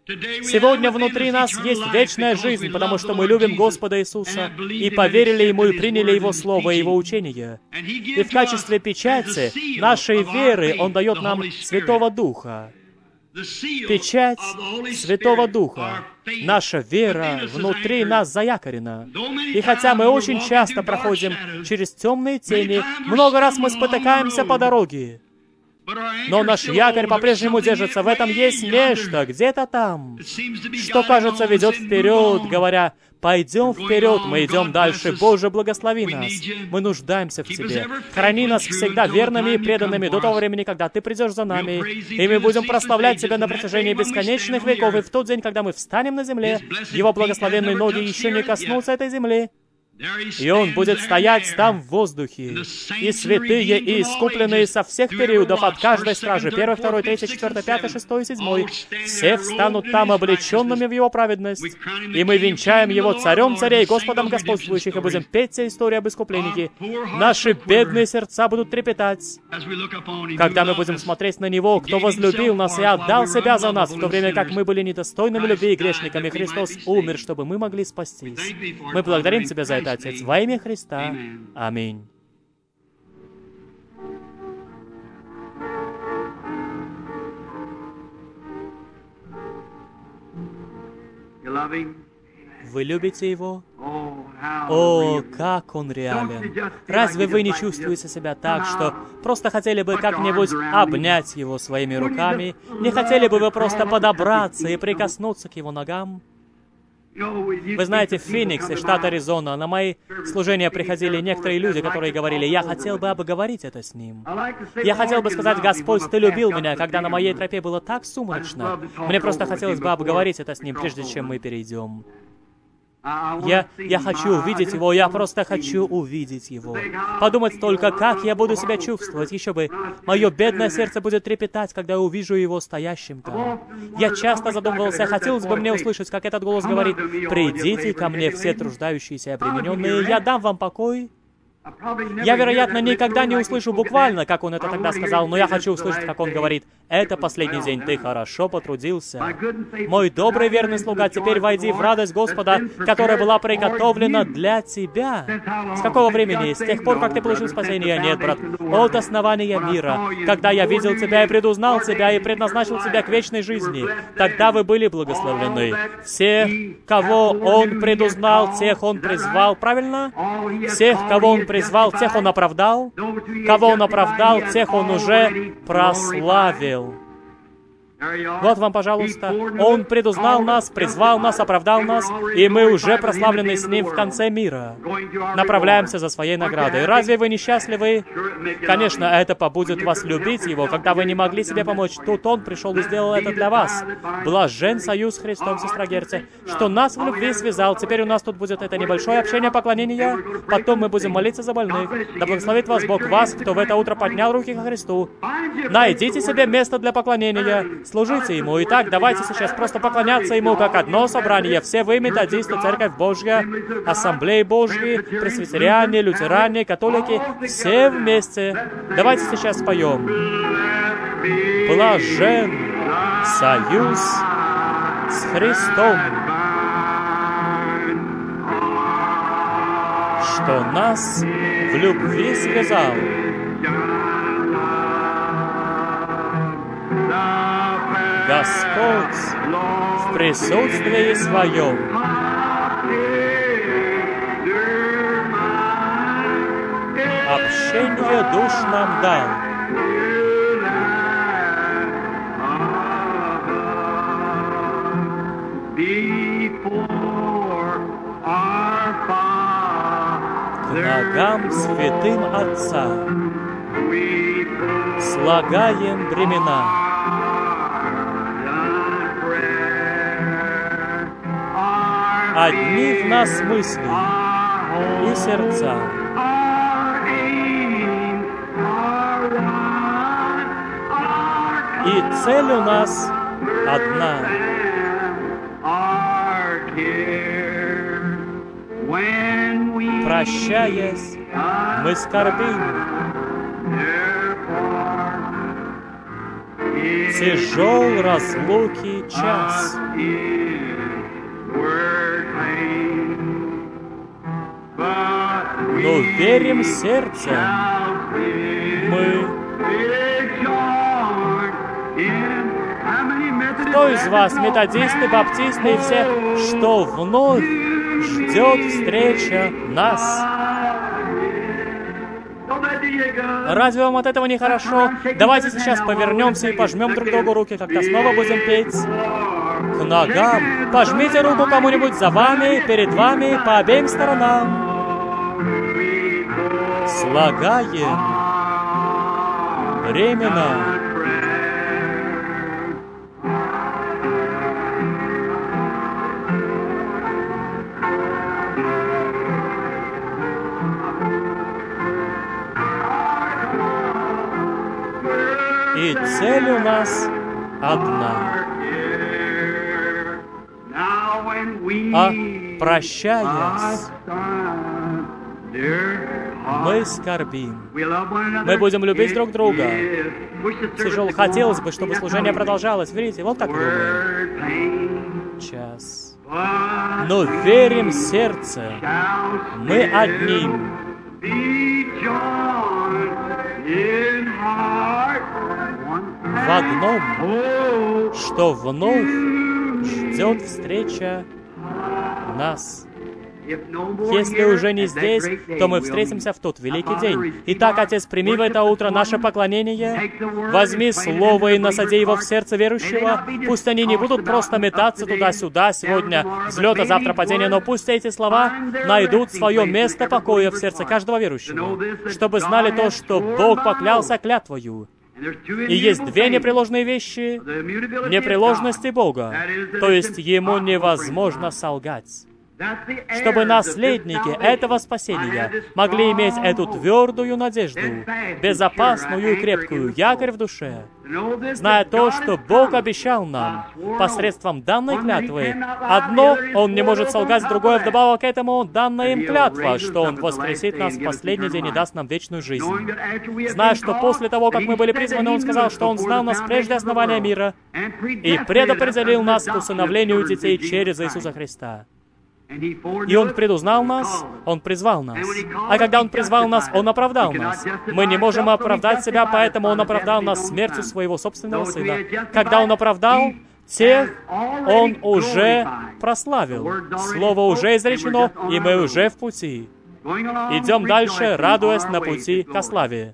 Сегодня внутри нас есть вечная жизнь, потому что мы любим Господа Иисуса и поверили Ему и приняли Его Слово и Его учение. И в качестве печати нашей веры Он дает нам Святого Духа. Печать Святого Духа. Наша вера внутри нас заякорена. И хотя мы очень часто проходим через темные тени, много раз мы спотыкаемся по дороге, но наш якорь по-прежнему держится. В этом есть нечто, где-то там, что, кажется, ведет вперед, говоря: «Пойдем вперед, мы идем дальше. Боже, благослови нас. Мы нуждаемся в Тебе. Храни нас всегда верными и преданными до того времени, когда Ты придешь за нами. И мы будем прославлять Тебя на протяжении бесконечных веков. И в тот день, когда мы встанем на земле, Его благословенные ноги еще не коснутся этой земли. И Он будет стоять там в воздухе. И святые, и искупленные со всех периодов, от каждой стражи, первый, второй, третий, четвертый, пятый, шестой, седьмой, все встанут там облеченными в Его праведность. И мы венчаем Его царем царей, Господом господствующих, и будем петь все истории об искуплении. Наши бедные сердца будут трепетать, когда мы будем смотреть на Него, кто возлюбил нас и отдал Себя за нас, в то время как мы были недостойными любви и грешниками. Христос умер, чтобы мы могли спастись. Мы благодарим Тебя за это, Отец, во имя Христа. Аминь. Вы любите Его? О, как Он реален! Разве вы не чувствуете себя так, что просто хотели бы как-нибудь обнять Его своими руками? Не хотели бы вы просто подобраться и прикоснуться к Его ногам? Вы знаете, в Фениксе, штат Аризона, на мои служения приходили некоторые люди, которые говорили: «Я хотел бы обговорить это с Ним. Я хотел бы сказать: Господь, Ты любил меня, когда на моей тропе было так сумрачно. Мне просто хотелось бы обговорить это с Ним, прежде чем мы перейдем». Я, я хочу увидеть Его, я просто хочу увидеть Его. Подумать только, как я буду себя чувствовать. Еще бы, мое бедное сердце будет трепетать, когда я увижу Его стоящим там. Я часто задумывался, хотелось бы мне услышать, как этот голос говорит: «Придите ко мне, все труждающиеся и обремененные, я дам вам покой». Я, вероятно, никогда не услышу буквально, как Он это тогда сказал, но я хочу услышать, как Он говорит: «Это последний день, ты хорошо потрудился. Мой добрый верный слуга, теперь войди в радость Господа, которая была приготовлена для тебя». С какого времени? С тех пор, как ты получил спасение? Нет, брат. От основания мира. Когда я видел тебя и предузнал тебя, и предназначил тебя к вечной жизни, тогда вы были благословлены. Всех, кого Он предузнал, тех Он призвал. Правильно? Всех, кого Он призвал, тех Он оправдал. Кого Он оправдал, тех Он уже прославил. Вот вам, пожалуйста. Он предузнал нас, призвал нас, оправдал нас, и мы уже прославлены с Ним в конце мира. Направляемся за своей наградой. Разве вы несчастливы? Конечно, это побудит вас любить Его, когда вы не могли себе помочь. Тут Он пришел и сделал это для вас. Блажен союз с Христом, сестра Герти, что нас в любви связал. Теперь у нас тут будет это небольшое общение поклонения. Потом мы будем молиться за больных. Да благословит вас Бог, вас, кто в это утро поднял руки ко Христу. Найдите себе место для поклонения. Служите Ему. Итак, давайте сейчас просто поклоняться Ему как одно собрание. Все вы, методисты, Церковь Божья, Ассамблеи Божьи, пресвитериане, лютеране, католики, все вместе. Давайте сейчас споем. Блажен союз с Христом, что нас в любви связал. Господь в присутствии Своем общение душ нам дал. К ногам святым Отца слагаем бремена. Одни в нас мысли и сердца. И цель у нас одна. Прощаясь, мы скорбим. Тяжел разлуки час. Но верим сердцем мы. Кто из вас, методисты, баптисты и все, что вновь ждет встреча нас? Разве вам от этого не хорошо? Давайте сейчас повернемся и пожмем друг другу руки, когда снова будем петь. К ногам. Пожмите руку кому-нибудь за вами, перед вами, по обеим сторонам. Слагаем временно. И цель у нас одна. А прощаясь, мы скорбим. Мы будем любить друг друга. Тяжело. Хотелось бы, чтобы служение продолжалось. Видите, вот так думаем. Час. Но верим сердцем. Мы одним. В одном, что вновь ждет встреча нас. Если уже не здесь, то мы встретимся в тот великий день. Итак, Отец, прими в это утро наше поклонение. Возьми Слово и насади его в сердце верующего. Пусть они не будут просто метаться туда-сюда сегодня, взлет, а завтра падение, но пусть эти слова найдут свое место покоя в сердце каждого верующего, чтобы знали то, что Бог поклялся клятвою. И есть две непреложные вещи — непреложности Бога, то есть Ему невозможно солгать. Чтобы наследники этого спасения могли иметь эту твердую надежду, безопасную и крепкую, якорь в душе, зная то, что Бог обещал нам посредством данной клятвы. Одно, Он не может солгать, другое, вдобавок к этому, данная им клятва, что Он воскресит нас в последний день и даст нам вечную жизнь. Зная, что после того, как мы были призваны, Он сказал, что Он знал нас прежде основания мира и предопределил нас к усыновлению детей через Иисуса Христа. И Он предузнал нас, Он призвал нас. А когда Он призвал нас, Он оправдал нас. Мы не можем оправдать себя, поэтому Он оправдал нас смертью Своего собственного Сына. Когда Он оправдал, тех Он уже прославил. Слово уже изречено, и мы уже в пути. Идем дальше, радуясь на пути ко славе.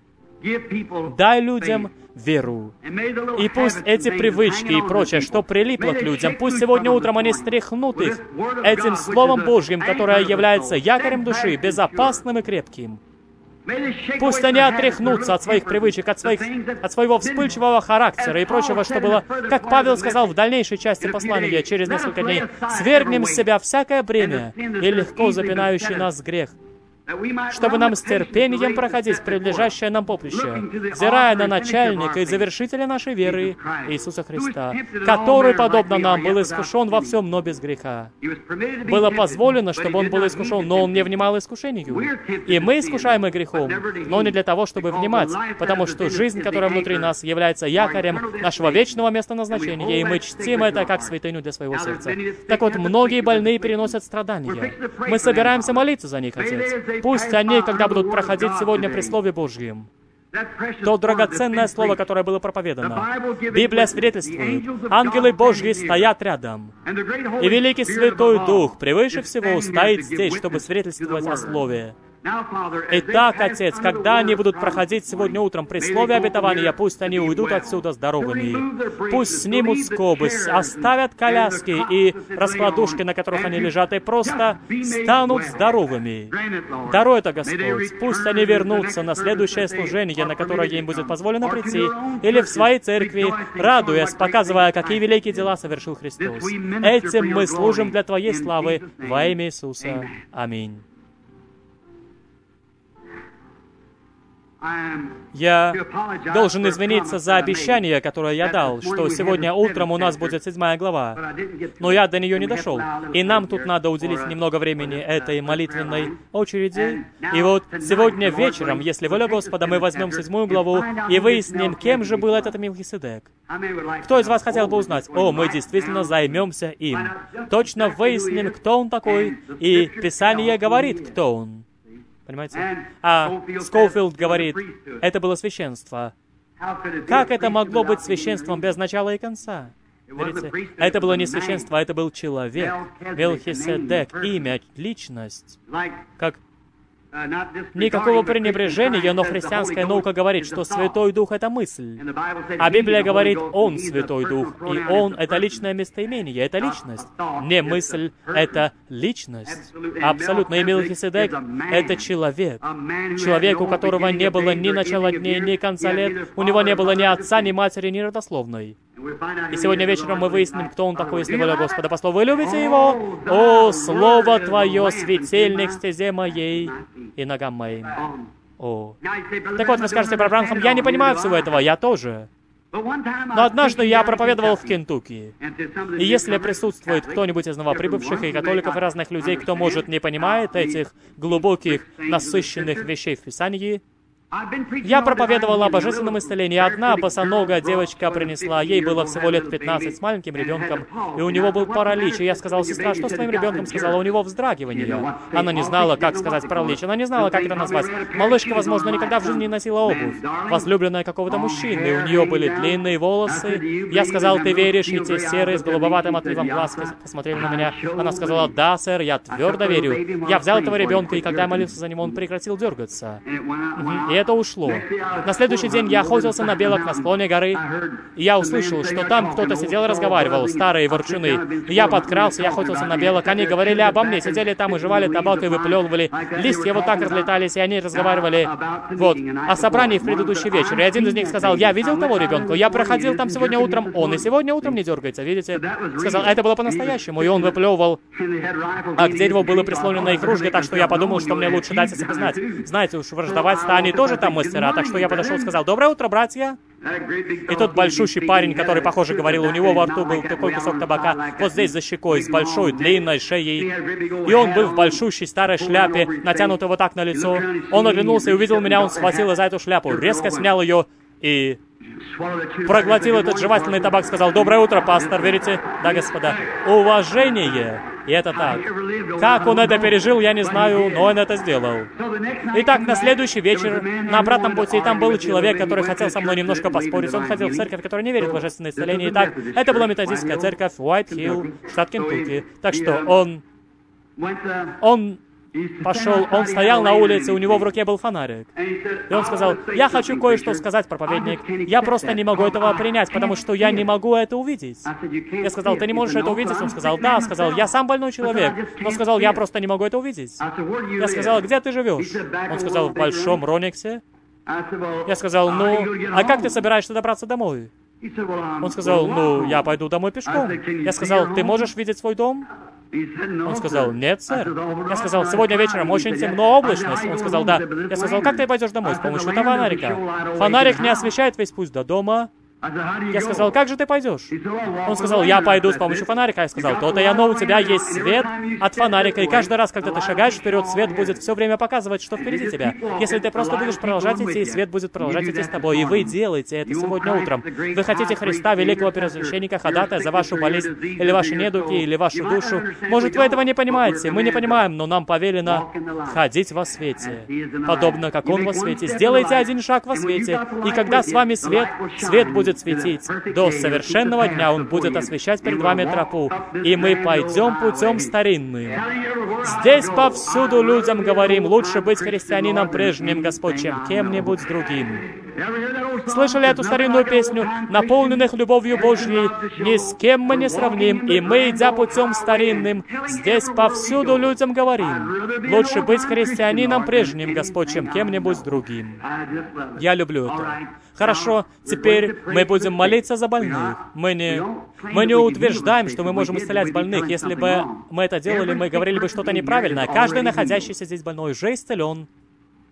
Дай людям веру. И пусть эти привычки и прочее, что прилипло к людям, пусть сегодня утром они стряхнут их этим Словом Божьим, которое является якорем души, безопасным и крепким. Пусть они отряхнутся от своих привычек, от, своих, от своего вспыльчивого характера и прочего, что было, как Павел сказал в дальнейшей части послания через несколько дней, «Свергнем с себя всякое бремя и легко запинающий нас грех, чтобы нам с терпением проходить предлежащее нам поприще, взирая на начальника и завершителя нашей веры, Иисуса Христа, который, подобно нам, был искушен во всем, но без греха. Было позволено, чтобы Он был искушен, но Он не внимал искушению. И мы искушаемы грехом, но не для того, чтобы внимать, потому что жизнь, которая внутри нас, является якорем нашего вечного места назначения, и мы чтим это как святыню для своего сердца. Так вот, многие больные переносят страдания. Мы собираемся молиться за них, Отец. Пусть они, когда будут проходить сегодня при Слове Божьем, то драгоценное слово, которое было проповедано. Библия свидетельствует, ангелы Божьи стоят рядом, и великий Святой Дух превыше всего стоит здесь, чтобы свидетельствовать о Слове. Итак, Отец, когда они будут проходить сегодня утром при слове обетования, пусть они уйдут отсюда здоровыми. Пусть снимут скобы, оставят коляски и раскладушки, на которых они лежат, и просто станут здоровыми. Даруй это, Господь. Пусть они вернутся на следующее служение, на которое им будет позволено прийти, или в своей церкви, радуясь, показывая, какие великие дела совершил Христос. Этим мы служим для Твоей славы во имя Иисуса. Аминь. Я должен извиниться за обещание, которое я дал, что сегодня утром у нас будет седьмая глава. Но я до нее не дошел. И нам тут надо уделить немного времени этой молитвенной очереди. И вот сегодня вечером, если воля Господа, мы возьмем седьмую главу и выясним, кем же был этот Мелхиседек. Кто из вас хотел бы узнать? О, мы действительно займемся им. Точно выясним, кто он такой. И Писание говорит, кто он. Понимаете? А Скоуфилд говорит, это было священство. Как это могло быть священством без начала и конца? Видите? Это было не священство, это был человек. Мелхиседек, имя, личность. Как никакого пренебрежения, но христианская наука говорит, что Святой Дух — это мысль. А Библия говорит, Он Святой Дух, и Он — это личное местоимение, это личность. Не мысль, это личность. Абсолютно. И Мелхиседек — это человек. Человек, у которого не было ни начала дней, ни конца лет, у него не было ни отца, ни матери, ни родословной. И сегодня вечером мы выясним, кто он такой, если воля Господа по слову. Вы любите его? О, Слово Твое, светильник стезе моей и ногам моим. О. Так вот, вы скажете про Бранхам, я не понимаю всего этого, я тоже. Но однажды я проповедовал в Кентукки. И если присутствует кто-нибудь из новоприбывших и католиков и разных людей, кто, может, не понимает этих глубоких, насыщенных вещей в Писании, я проповедовал о божественном исцелении. Одна босоногая девочка принесла, ей было всего лет пятнадцать, с маленьким ребенком, и у него был паралич. И я сказал, сестра, что с твоим ребенком? Сказала, у него вздрагивание. Она не знала, как сказать паралич, она не знала, как это назвать. Малышка, возможно, никогда в жизни не носила обувь. Возлюбленная какого-то мужчины, у нее были длинные волосы. Я сказал, ты веришь? И те серые с голубоватым отливом глаз посмотрели на меня. Она сказала, да, сэр, я твердо верю. Я взял этого ребенка, и когда я молился за него, он прекратил дергаться. И это ушло. На следующий день я охотился на белок на склоне горы, и я услышал, что там кто-то сидел и разговаривал, старые ворчуны. И я подкрался, я охотился на белок, они говорили обо мне, сидели там и жевали табак и выплевывали. Листья вот так разлетались, и они разговаривали вот о собрании в предыдущий вечер. И один из них сказал, я видел того ребенка, я проходил там сегодня утром, он и сегодня утром не дергается, видите? Сказал, это было по-настоящему, и он выплевывал, а к дереву было прислонено их ружье, так что я подумал, что мне лучше дать о себе знать. Знаете, уж враждовать-то они тоже там мастера, так что я подошел и сказал, доброе утро, братья. И тот большущий парень, который, похоже, говорил, у него во рту был такой кусок табака, вот здесь за щекой, с большой длинной шеей. И он был в большущей старой шляпе, натянутой вот так на лицо. Он оглянулся и увидел меня, он схватил за эту шляпу, резко снял ее и проглотил этот жевательный табак, сказал, доброе утро, пастор, верите? Да, господа. Уважение. И это так. Как он это пережил, я не знаю, но он это сделал. Итак, на следующий вечер, на обратном пути, там был человек, который хотел со мной немножко поспорить. Он ходил в церковь, которая не верит в божественное исцеление. Итак, это была методистская церковь Уайт-Хилл, штат Кентукки. Так что он... Он... пошел, он стоял на улице, у него в руке был фонарик. И он сказал, я хочу кое-что сказать, проповедник. Я просто не могу этого принять, потому что я не могу это увидеть. Я сказал, ты не можешь это увидеть? Он сказал, да. Сказал, я сам больной человек. Но сказал, я просто не могу это увидеть. Я сказал, где ты живешь? Он сказал, в Большом Рониксе. Я сказал, ну, а как ты собираешься добраться домой? Он сказал, ну, я пойду домой пешком. Я сказал, ты можешь видеть свой дом? Он сказал, нет, сэр. Я сказал, сегодня вечером очень темно, облачность. Он сказал, да. Я сказал, как ты пойдешь домой? С помощью этого фонарика. Фонарик не освещает весь путь до дома. Я сказал, как же ты пойдешь? Он сказал, я пойду с помощью фонарика. Я сказал, то-то и оно, у тебя есть свет от фонарика, и каждый раз, когда ты шагаешь вперед, свет будет все время показывать, что впереди тебя. Если ты просто будешь продолжать идти, свет будет продолжать идти с тобой, и вы делаете это сегодня утром. Вы хотите Христа, великого первосвященника, ходатая за вашу болезнь, или ваши недуги, или вашу душу. Может, вы этого не понимаете, мы не понимаем, но нам повелено ходить во свете. Подобно как Он во свете. Сделайте один шаг во свете, и когда с вами свет, свет будет светить. До совершенного дня Он будет освещать перед вами тропу, и мы пойдем путем старинным. Здесь повсюду людям говорим, лучше быть христианином прежним, Господь, чем кем-нибудь другим. Слышали эту старинную песню? Наполненных любовью Божьей, ни с кем мы не сравним, и мы, идя путем старинным, здесь повсюду людям говорим, лучше быть христианином прежним, Господь, чем кем-нибудь другим. Я люблю это. Хорошо, теперь мы будем молиться за больных. Мы не, мы не утверждаем, что мы можем исцелять больных. Если бы мы это делали, мы говорили бы что-то неправильное. Каждый находящийся здесь больной уже исцелен.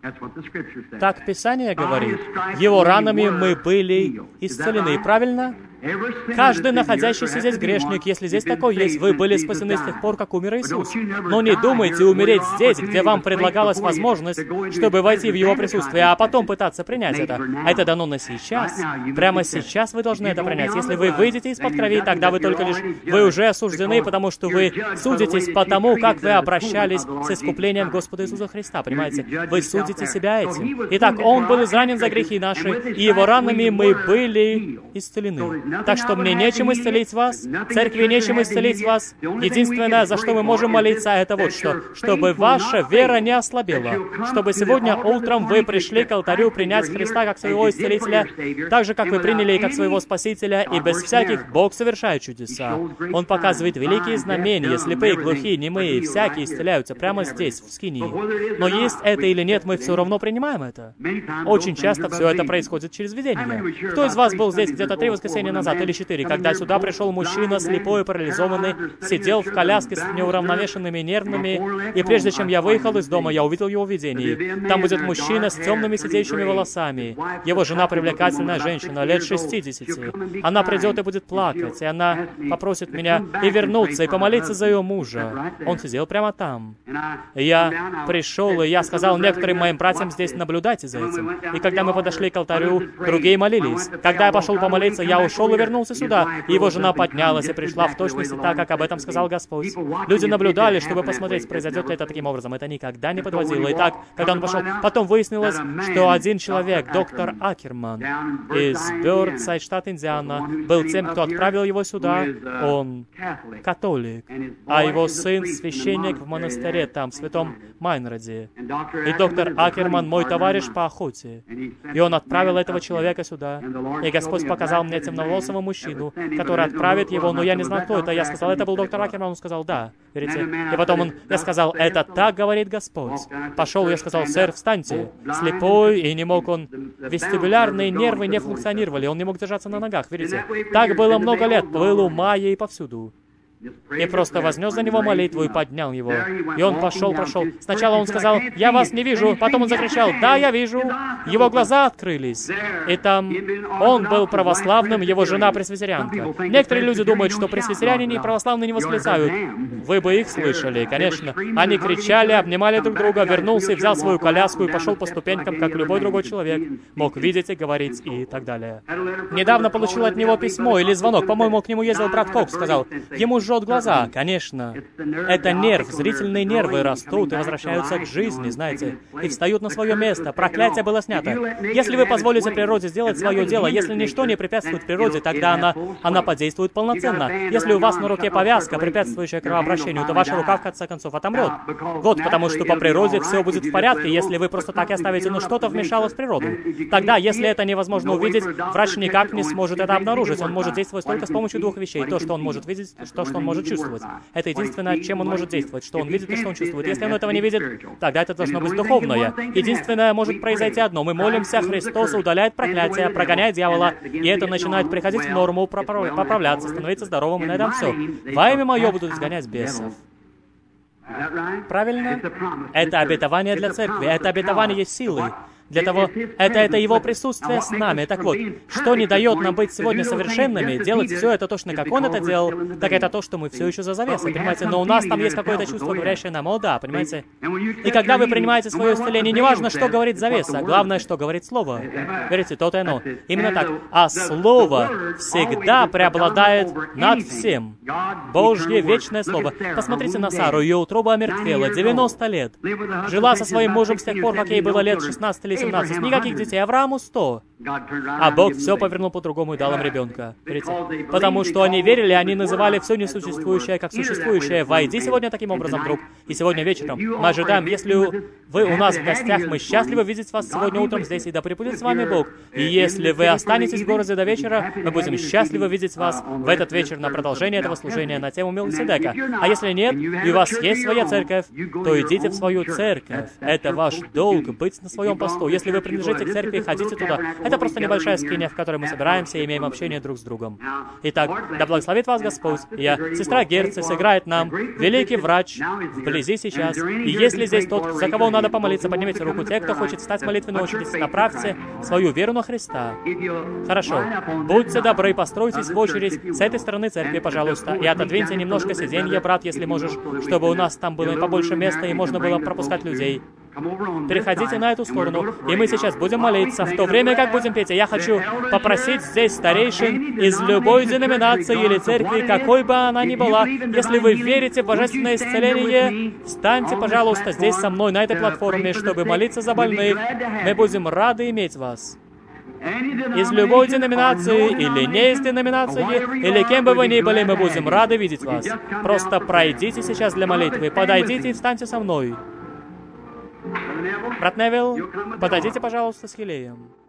Так Писание говорит. Его ранами мы были исцелены. Правильно? Каждый находящийся здесь грешник, если здесь такой есть, вы были спасены с тех пор, как умер Иисус. Но не думайте умереть здесь, где вам предлагалась возможность, чтобы войти в Его присутствие, а потом пытаться принять это. Это дано на сейчас. Прямо сейчас вы должны это принять. Если вы выйдете из-под крови, тогда вы только лишь... Вы уже осуждены, потому что вы судитесь по тому, как вы обращались с искуплением Господа Иисуса Христа. Понимаете? Вы судите себя этим. Итак, Он был изранен за грехи наши, и Его ранами мы были исцелены. Так что мне нечем исцелить вас, церкви нечем исцелить вас. Единственное, за что мы можем молиться, это вот что. Чтобы ваша вера не ослабела. Чтобы сегодня утром вы пришли к алтарю принять Христа как своего исцелителя, так же, как вы приняли и как своего Спасителя, и без всяких Бог совершает чудеса. Он показывает великие знамения, слепые, глухие, немые, всякие исцеляются прямо здесь, в скинии. Но есть это или нет, мы все равно принимаем это. Очень часто все это происходит через видение. Кто из вас был здесь где-то три воскресенья назад или четыре, когда сюда пришел мужчина, слепой и парализованный, сидел в коляске с неуравновешенными нервами, и прежде чем я выехал из дома, я увидел его в видении. Там будет мужчина с темными сидеющими волосами. Его жена привлекательная женщина, лет шестидесяти. Она придет и будет плакать, и она попросит меня и вернуться, и помолиться за ее мужа. Он сидел прямо там. Я пришел, и я сказал некоторым моим братьям здесь: наблюдайте за этим. И когда мы подошли к алтарю, другие молились. Когда я пошел помолиться, я ушел и вернулся сюда, и его жена поднялась и пришла в точности так, как об этом сказал Господь. Люди наблюдали, чтобы посмотреть, произойдет ли это таким образом. Это никогда не подводило. И так, когда он пошел, потом выяснилось, что один человек, доктор Акерман из Бёрдсайд, штат Индиана, был тем, кто отправил его сюда. Он католик, а его сын священник в монастыре там, в Святом Майнраде. И доктор Акерман мой товарищ по охоте. И он отправил этого человека сюда. И Господь показал мне темноволосого мужчину, который отправит его, но я не знал, кто это. Я сказал: это был доктор Акерман. Он сказал: да. Верите? И потом он, я сказал: это так говорит Господь. Пошел, я сказал: сэр, встаньте. Слепой, и не мог он... Вестибулярные нервы не функционировали, он не мог держаться на ногах, видите? Так было много лет, был у Майи и повсюду. И просто вознес за него молитву и поднял его. И он пошел, прошел. Сначала он сказал: я вас не вижу. Потом он закричал: да, я вижу. Его глаза открылись. И там он был православным, его жена пресвитерианка. Некоторые люди думают, что пресвитеряне и православные не восклицают. Вы бы их слышали, конечно. Они кричали, обнимали друг друга, вернулся и взял свою коляску и пошел по ступенькам, как любой другой человек. Мог видеть и говорить и так далее. Недавно получил от него письмо или звонок. По-моему, к нему ездил брат Кокс, сказал: ему жжет глаза, конечно. Это нерв, зрительные нервы растут и возвращаются к жизни, знаете, и встают на свое место. Проклятие было снято. Если вы позволите природе сделать свое дело, если ничто не препятствует природе, тогда она, она подействует полноценно. Если у вас на руке повязка, препятствующая кровообращению, то ваша рука, в конце концов, отомрет. Вот, потому что по природе все будет в порядке, если вы просто так и оставите, но что-то вмешалось в природу. Тогда, если это невозможно увидеть, врач никак не сможет это обнаружить. Он может действовать только с помощью двух вещей. То, что он может видеть, то, что он может чувствовать. Это единственное, чем он может действовать, что он видит и что он чувствует. Если он этого не видит, тогда это должно быть духовное. Единственное, может произойти одно. Мы молимся, Христос удаляет проклятие, прогоняет дьявола, и это начинает приходить в норму, поправляться, становиться здоровым, и на этом все. Во имя Мое будут изгонять бесов. Правильно? Это обетование для церкви, это обетование силы. Для того, это, это Его присутствие с нами. Так вот, что не дает нам быть сегодня совершенными, делать все это точно, как Он это делал, так это то, что мы все еще за завесой, понимаете? Но у нас там есть какое-то чувство, говорящее нам: о да, понимаете? И когда вы принимаете свое исцеление, неважно, что говорит завеса, главное, что говорит Слово. Верите, то-то и оно. Именно так. А Слово всегда преобладает над всем. Божье вечное Слово. Посмотрите на Сару, ее утроба омертвела, девяносто лет. Жила со своим мужем с тех пор, как ей было лет шестнадцать или семнадцать. Никаких детей. Аврааму сто. А Бог все повернул по-другому и дал им ребенка. Видите? Потому что они верили, они называли все несуществующее как существующее. Войди сегодня таким образом, друг. И сегодня вечером мы ожидаем, если вы у нас в гостях, мы счастливы видеть вас сегодня утром здесь, и да пребудет с вами Бог. И если вы останетесь в городе до вечера, мы будем счастливы видеть вас в этот вечер на продолжение этого служения на тему Мелхиседека. А если нет, и у вас есть своя церковь, то идите в свою церковь. Это ваш долг — быть на своем посту. углу. Если вы принадлежите к церкви, ходите туда. Это просто небольшая скиния, в которой мы собираемся и имеем общение друг с другом. Итак, да благословит вас Господь. Я, сестра Герци, сыграет нам «Великий врач» вблизи сейчас. И если здесь тот, за кого надо помолиться, поднимите руку. Те, кто хочет встать в молитвенную очередь, направьте свою веру на Христа. Хорошо. Будьте добры, постройтесь в очередь с этой стороны церкви, пожалуйста, и отодвиньте немножко сиденья, брат, если можешь, чтобы у нас там было побольше места и можно было пропускать людей. Переходите на эту сторону, и мы сейчас будем молиться. В то время, как будем петь, я хочу попросить здесь старейшин из любой деноминации или церкви, какой бы она ни была. Если вы верите в божественное исцеление, встаньте, пожалуйста, здесь со мной, на этой платформе, чтобы молиться за больных. Мы будем рады иметь вас. Из любой деноминации или не из деноминации, или кем бы вы ни были, мы будем рады видеть вас. Просто пройдите сейчас для молитвы, подойдите и встаньте со мной. Брат Невилл, подойдите, пожалуйста, с Хилеем.